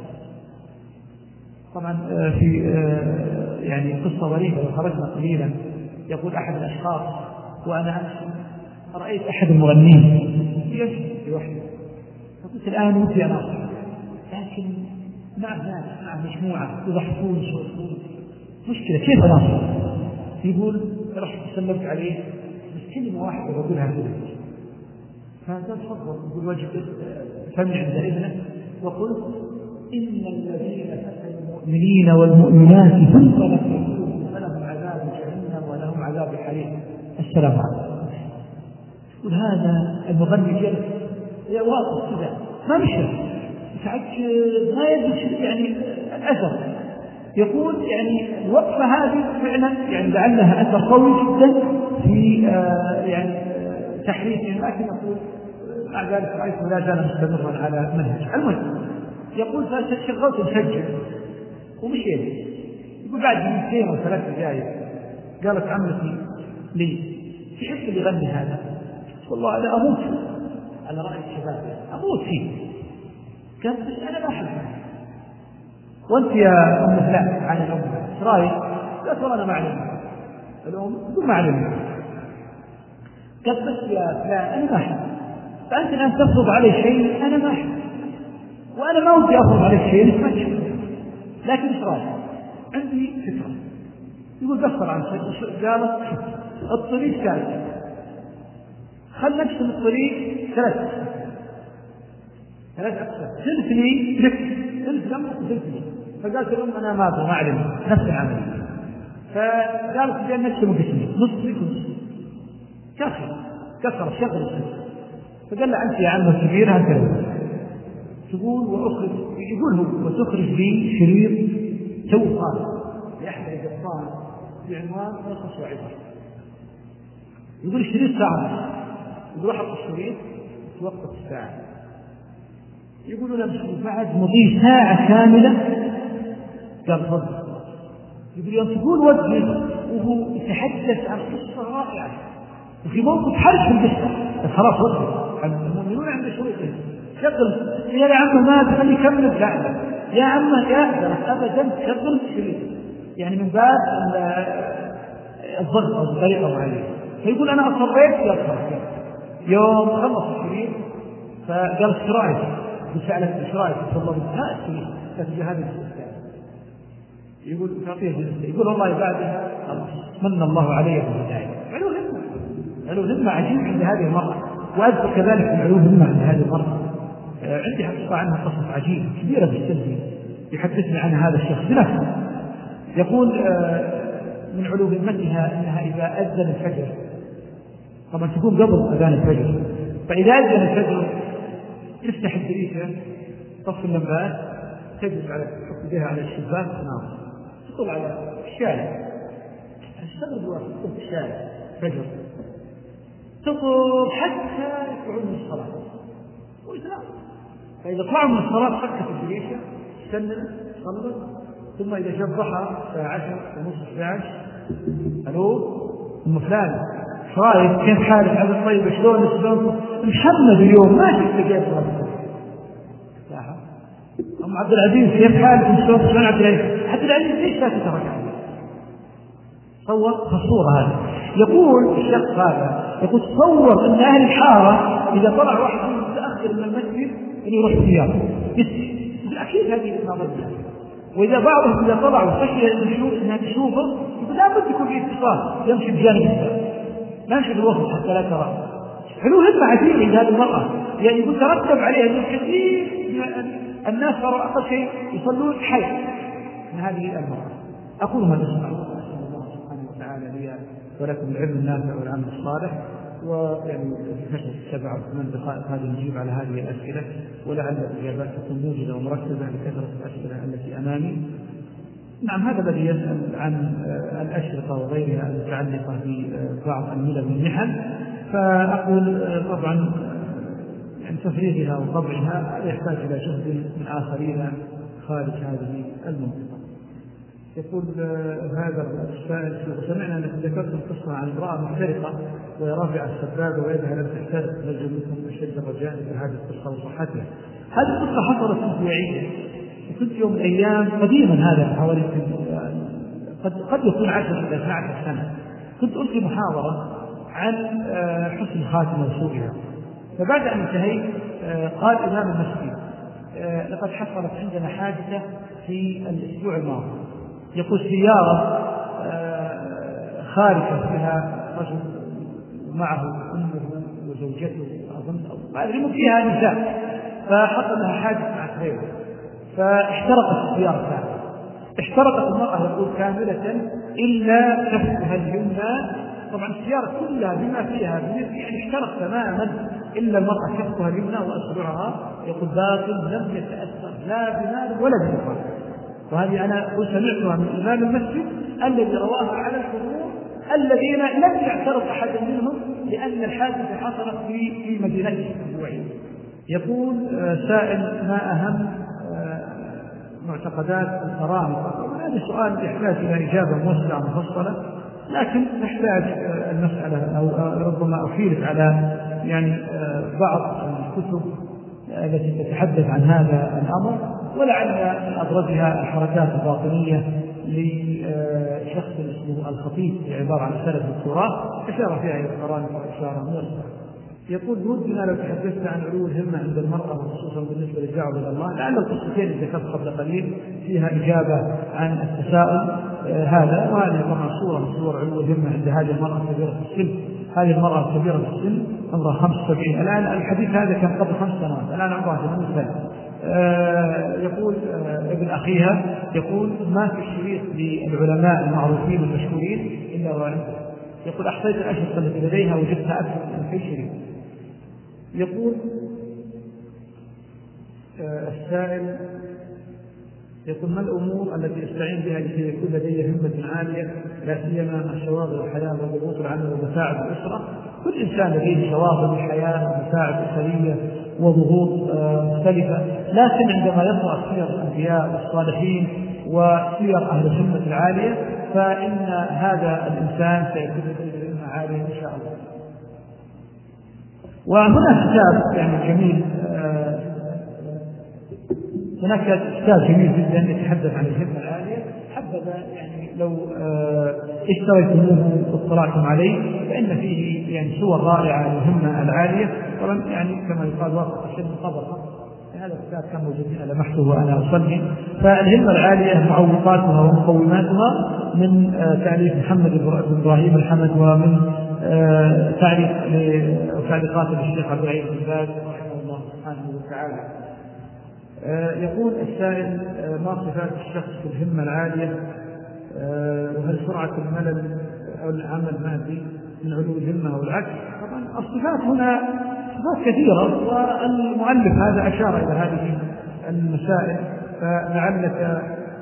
طبعا آه في آه يعني قصة ظريفة لو خرجنا قليلا. يقول أحد الأشخاص وأنا أمشي رأيت أحد المغنين يمشي لوحده، فقلت الآن ودي أنا لكن مع ناس مع مجموعة يضحكون يشوفون مشكلة كيف أناصر؟ يقول رحت سلمت عليه بس كلمة واحدة بقولها كذا فقال تفضل. يقول وجه فمي عند ابنه وقلت إن الذين فتنوا المؤمنين والمؤمنات ثم لم يتوبوا فلهم عذاب جهنم ولهم عذاب الحريق. السلام عليكم. يقول هذا المغني جلس واقف كذا ما مشى متعجب ما يدري يعني الأثر. يقول يعني الوقفة هذه فعلا يعني لعلها أثر قوي جدا في آه يعني آه تحريفهم، لكن يقول مع ذلك رأيته لا زال مستمرا على منهج. المهم يقول فشغلت مسجل ومشيت. يقول بعد دقيقتين أو ثلاث دقائق قالت عمتي لي تحب اللي يغني هذا؟ والله أنا أموت على رأي الشباب أموت فيه. قالت أنا ما أحبه. وأنت يا أم فلان عن الأم ايش رايك؟ قالت والله أنا ما أعلم الأم تقول ما أعلم. قالت بس يا فلان أنا ما أحب، فأنت الآن تفرض علي شيء أنا ما أحب وأنا ما ودي أفرض عليك شيء ما تحب، لكن ايش رايك؟ عندي فكرة. يقول قصر عن شيء. قالت الطريق ثالث خل نقسم الطريق ثلاث ثلاث أقسام ثلث لي لك ثلث لم وثلث لي. فقالت الأم أنا ما أبغى ما أعلم نفس العمل. فقالت بأن نقسم قسمين نص لك ونص. كسر كسر شغل الثلث. فقال له أنت يا عم الكبير هكذا تقول وأخرج يقول هو وتخرج لي شريط تو قال لأحد القطان بعنوان نقص وعبر. يقول الشريط ساعة. يقول أحط الشريط توقف الساعة. يقولون لهم بعد مضي ساعة كاملة قال فضل. يقول يوم تقول وجهه وهو يتحدث عن قصة رائعة وفي موقف حرج في القصة خلاص وجهه المؤمنون عند شروطهم شغل يا عم ما تخلي كمل لا يا عم يا أبدا تشغل الشريط، يعني من باب الضغط أو بطريقة معينة. فيقول أنا أصريت يظهر يوم خلص الشريط فقال ايش رايك؟ بسألت ايش رايك؟ والله ها الشريط كتب هذا الشيء. يقول تعطيه جلسة، يقول والله بعدها من الله علي بالهداية. علو همة، علو همة عجيب عند هذه المرأة. وأذكر كذلك علو همة عند هذه المرأة. عندي حقيقة عنها قصص عجيب كبيرة بالسلبي يحدثني عن هذا الشخص بنفسه. يقول من علو همتها أنها إذا أذن الفجر، طبعا تكون قبل أذان الفجر، فإذا أذن الفجر تفتح الدريشة، تطفي اللمبات، تجلس على تحط يديها على الشباك تنام، تطل على الشارع، تستغرب الوقت في الشارع فجر، تطل حتى يطلعون من الصلاة ويتنام. فإذا طلعوا من الصلاة فكت الدريشة، استنى صلت، ثم إذا جاء الضحى الساعة عشر ونص إحدى عشر، ألو أم فلان ايش رايك؟ كيف حالك؟ عبد الطيب شلون شلون؟ محمد اليوم ما شفت كيف صار. أم عبد العزيز كيف حالك؟ شلون شلون عبد العزيز؟ عبد العزيز ليش لا تترك؟ صور الصورة هذه. يقول الشخص هذا يقول تصور أن أهل الحارة إذا طلع واحد متأخر من المسجد أن يروح سيارة، بالأكيد هذه نظرية. وإذا بعضهم إذا طلعوا خشية أنها تشوفه يقول لا بد يكون في اتصال، يمشي بجانب الساعة، لا يمشي بالوسط حتى لا ترى. حلو همة عجيبة عند هذه المرأة، يعني يقول ترتب عليها أن كثير الناس صاروا أقل شيء يصلون حي من هذه المرأة. أقول ما تسمعون، أسأل الله سبحانه وتعالى لي ولكم العلم النافع والعمل الصالح. ويعني في فشل سبع أو ثمان دقائق هذه نجيب على هذه الأسئلة، ولعل الإجابات تكون موجودة ومرتبة لكثرة الأسئلة التي أمامي. نعم، هذا الذي يسأل عن الأشرطة وغيرها المتعلقة ببعض الملل والمحن، فأقول طبعا يعني تفريغها وطبعها يحتاج إلى جهد من آخرين خارج هذه المنطقة. يقول هذا السائل: سمعنا أنكم ذكرتم قصة عن امرأة محترقة وهي رافعة السبابة ويدها لم تحترق، نرجو منكم أشد الرجاء في هذه القصة وصحتها. هذه القصة حصلت في الكويت، وكنت يوم من الأيام قديما، هذا حوالي قد قد يكون عشر إلى اثني عشر سنة، كنت ألقي محاضرة عن حسن الخاتمة وسوءها. فبعد أن انتهيت قال إمام المسجد: لقد حصلت عندنا حادثة في الأسبوع الماضي. يقول سيارة خارجة فيها رجل معه أمه وزوجته أظن أو ما أدري فيها نساء، فحصل لها حادث مع تريلا فاحترقت السيارة كاملة. احترقت المرأة يقول كاملة إلا كفها اليمنى، طبعا السيارة كلها بما فيها يعني احترق تماما إلا المرأة كفها اليمنى وأصبعها يقول باطل لم يتأثر لا بمال ولا بمال. وهذه أنا سمعتها من إمام المسجد الذي رواها على الحضور الذين لم يعترض أحد منهم، لأن الحادثة حصلت في في مدينته الكويت. يقول سائل: ما أهم معتقدات القرامطة؟ هذا سؤال يحتاج إلى إجابة موسعة مفصلة، لكن نحتاج المسألة أو ربما أحيلك على يعني بعض الكتب التي تتحدث عن هذا الأمر، ولعل من أبرزها الحركات الباطنية لشخص اسمه الخطيب، عبارة عن رسالة دكتوراه أشار فيها إلى القرامطة إشارة موسعة. يقول: ودنا لو تحدثت عن علو الهمة عند المرأة وخصوصا بالنسبة للدعوة إلى الله، لعل القصتين اللي ذكرت قبل قليل فيها إجابة عن التساؤل آه هذا. وهذه طبعا صورة من صور علو الهمة عند هذه المرأة الكبيرة في السن. هذه المرأة الكبيرة في السن عمرها خمسة وسبعين الآن، الحديث هذا كان قبل خمس سنوات، الآن عمرها ثمانين سنة. آه يقول آه ابن أخيها يقول: ما في شريط للعلماء المعروفين المشهورين إلا وعنده. يقول: أحصيت الأشرطة التي لديها وجدتها أكثر من ألفي شريط. يقول آه السائل: يقول ما الأمور التي أستعين بها لكي يكون لدي همة عالية لا سيما مع شواغل الحياة وضغوط العمل ومتاعب الأسرة؟ كل إنسان لديه شواغل الحياة ومتاعب أسرية وضغوط آه مختلفة، لكن عندما يقرأ سير الأنبياء والصالحين وسير أهل الهمة العالية فإن هذا الإنسان سيكون لديه همة عالية إن شاء الله. وهنا كتاب يعني جميل آه هناك كتاب جميل جدا يتحدث عن الهمة العالية، حبذا يعني لو اشتريتموه واطلعتم عليه فإن فيه يعني صور رائعة للهمة العالية. طبعا يعني كما يقال واقع الشد طبقة، هذا الكتاب كان موجود لمحته وأنا أصلي. فالهمة العالية معوقاتها ومقوماتها من تأليف محمد بن إبراهيم الحمد، ومن تعليق تعليقات الشيخ عبد العزيز بن باز رحمه الله سبحانه وتعالى. يقول السائل: ما صفات الشخص في الهمة العالية؟ وهل سرعة الملل أو العمل مادي من علو الهمة أو العكس؟ طبعا الصفات هنا صفات كثيرة، والمؤلف هذا أشار إلى هذه المسائل، فلعلك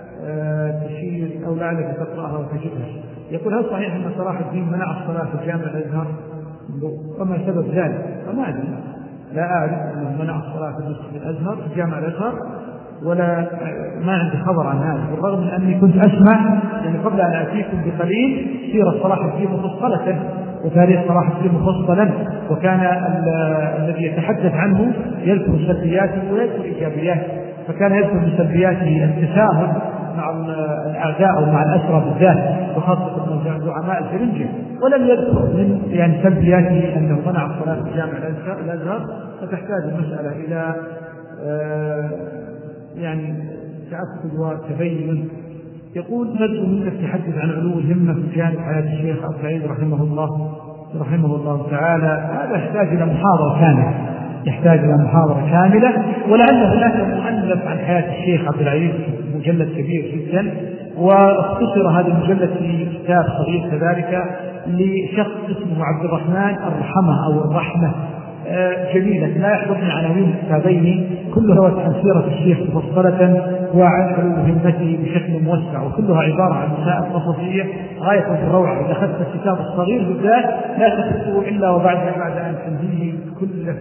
تشير أو لعلك تقرأها وتجدها. يقول: هل صحيح أن صلاح الدين منع الصلاة في جامع الأزهر؟ وما سبب ذلك؟ فما أدري، لا أعرف أنه منع الصلاة في مسجد الأزهر في جامع الأزهر، ولا ما عندي خبر عن هذا، بالرغم من أني كنت أسمع يعني قبل أن أتيكم بقليل سيرة صلاح الدين مفصلة وتاريخ صلاح الدين مفصلا، وكان الذي يتحدث عنه يذكر سلبياته ويذكر إيجابياته، فكان يذكر بسلبياته التساهل مع الأعداء أو مع الأسرى بالذات، وخاصة من زعماء الفرنجة، ولم يذكر من يعني سلبياته أنه منع الصلاة في جامع الأزهر. فتحتاج المسألة إلى آه يعني تأكد وتبين. يقول: نرجو منك تحدث عن علو الهمة في جانب حياة الشيخ عبد العزيز رحمه الله رحمه الله تعالى. هذا يحتاج إلى محاضرة كاملة، يحتاج إلى محاضرة كاملة، ولعل هناك مؤلف عن حياة الشيخ عبد العزيز مجلد كبير جدا، واختصر هذا المجلد في كتاب صغير كذلك لشخص اسمه عبد الرحمن الرحمة أو الرحمة، جميلة لا يحضرني عناوين كتابين كلها عن سيرة الشيخ مفصلة وعن علو همته بشكل موسع، وكلها عبارة عن مسائل قصصية غاية في الروعة. إذا أخذت الكتاب الصغير بالذات لا تكتبه إلا وبعد بعد أن تنهيه كله.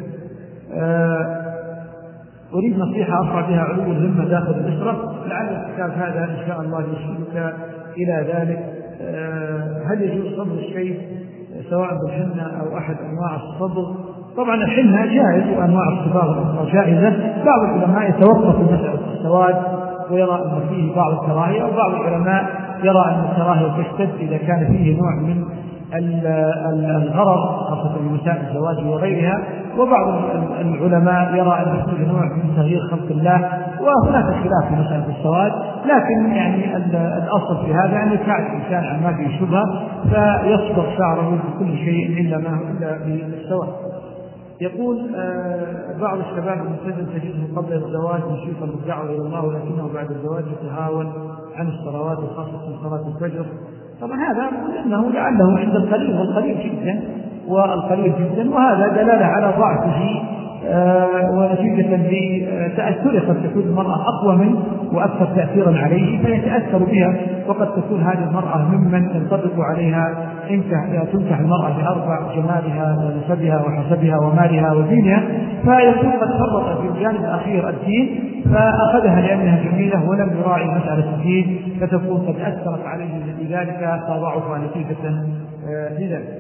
آه أريد نصيحة أرفع بها علو الهمة داخل الأسرة، لعل الكتاب هذا إن شاء الله يرشدك إلى ذلك. آه هل يجوز صبر الشيء سواء بالحنة أو أحد أنواع الصبر؟ طبعا الحنة جائز وأنواع الصباغ الأخرى جائزة. بعض العلماء يتوقف في مسألة السواد ويرى أن فيه بعض الكراهية، وبعض العلماء يرى أن الكراهية تشتد إذا كان فيه نوع من الغرض خاصة في مسائل الزواج وغيرها، وبعض العلماء يرى أن فيه نوع من تغيير خلق الله، وهناك خلاف في مسألة السواد. لكن يعني الأصل في هذا أن يساعد الإنسان عن ما فيه شبهة فيصبغ شعره بكل شيء إلا ما إلا بالسواد. يقول: آه بعض الشباب الملتزم تجده قبل الزواج نشيطا بالدعوة إلى الله، ولكنه بعد الزواج يتهاون عن الصلوات وخاصة صلاة الفجر. طبعا هذا أنه لعله عند القليل والقليل جدا والقليل جدا، وهذا دلالة على ضعفه آه ونتيجة لتأثيره. قد تكون المرأة أقوى منه وأكثر تأثيرا عليه فيتأثر بها، وقد تكون هذه المرأة ممن ينطبق عليها تنكح المرأة بأربع: جمالها ونسبها وحسبها ومالها ودينها، فيكون قد فرط في الجانب الأخير الدين فأخذها لأنها جميلة ولم يراعي مسألة الدين، فتكون قد أثرت عليه لذلك فضعف نتيجة لذلك.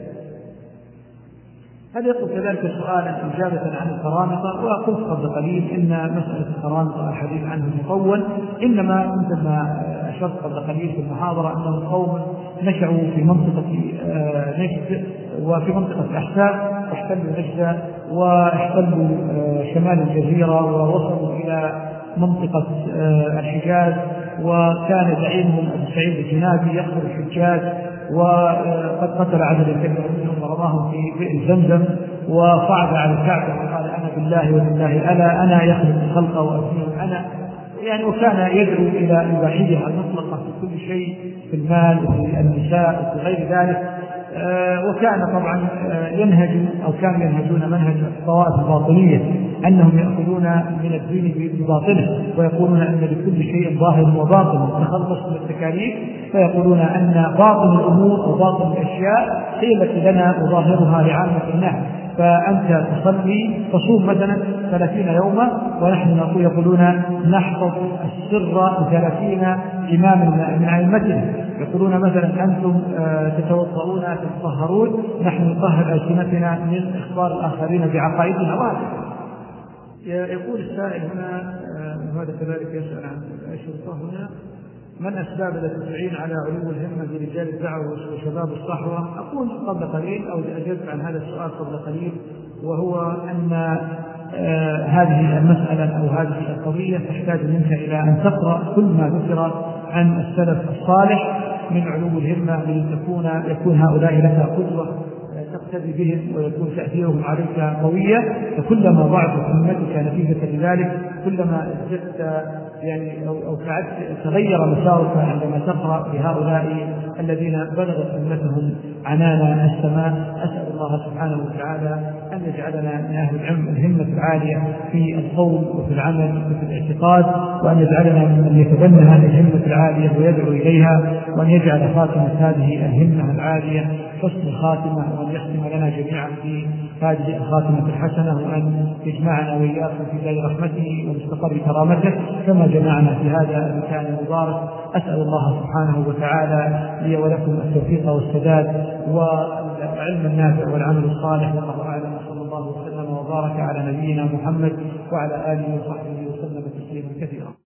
هذا يقول كذلك سؤالا إجابة عن القرامطة، وقلت قبل قليل إن مسألة القرامطة الحديث عنه مطول، إنما عندما أشرت قبل قليل في المحاضرة أنهم قوم نشأوا في منطقة نجد وفي منطقة الأحساء، واحتلوا نجد واحتلوا شمال الجزيرة ووصلوا إلى منطقة الحجاز، وكان زعيمهم أبو سعيد الجنابي يقتل الحجاج، وقد قتل عددا كبيرا منهم ورماهم في بئر زمزم، وصعد على الكعبة وقال: أنا بالله وبالله ألا أنا يخلق الخلق وأبنيهم أنا، يعني وكان يدعو إلى الإباحية المطلقة في كل شيء، في المال وفي النساء وفي غير ذلك. آه وكان طبعا آه ينهج أو كانوا ينهجون منهج الطوائف الباطنية، أنهم يأخذون من الدين بباطنه، ويقولون أن لكل شيء ظاهر وباطن، تخلص من التكاليف، فيقولون أن باطن الأمور وباطن الأشياء هي التي لنا وظاهرها لعامة الناس. فأنت تصلي تصوم مثلا ثلاثين يوما، ونحن نقول يقولون نحفظ السر ثلاثين إماما من أئمتنا، يقولون مثلا أنتم تتوضؤون تتطهرون، نحن نطهر ألسنتنا من إخبار الآخرين بعقائدنا. وهذا يقول السائل هنا: وهذا كذلك يسأل عن الشرطة هنا: من أسباب التي تعين على علو الهمة برجال الدعوة وشباب الصحوة؟ أقول قبل قليل أو أجبت عن هذا السؤال قبل قليل، وهو أن آه هذه المسألة أو هذه القضية تحتاج منك إلى أن تقرأ كل ما ذكر عن السلف الصالح من علو الهمة لتكون يكون هؤلاء لك قدوة تقتدي بهم ويكون تأثيرهم عليك قوية. فكلما ضعفت همتك نتيجة لذلك كلما ازددت يعني أو, أو تغير مسارك عندما تقرأ بهؤلاء الذين بلغت همتهم عنان السماء. أسأل الله سبحانه وتعالى أن يجعلنا من أهل الهمة العالية في القول وفي العمل وفي الاعتقاد، وأن يجعلنا من يتبنى هذه الهمة العالية ويدعو إليها، وأن يجعل خاتمة هذه الهمة العالية حسن الخاتمة، وأن يختم لنا جميعا في هذه الخاتمة الحسنة، وأن يجمعنا وإياكم في دار رحمته ومستقر كرامته كما جمعنا في هذا المكان المبارك. أسأل الله سبحانه وتعالى لي ولكم التوفيق والسداد والعلم النافع والعمل الصالح، والله أعلم. صلى الله وسلم وبارك على نبينا محمد وعلى آله وصحبه وسلم تسليما كثيرا.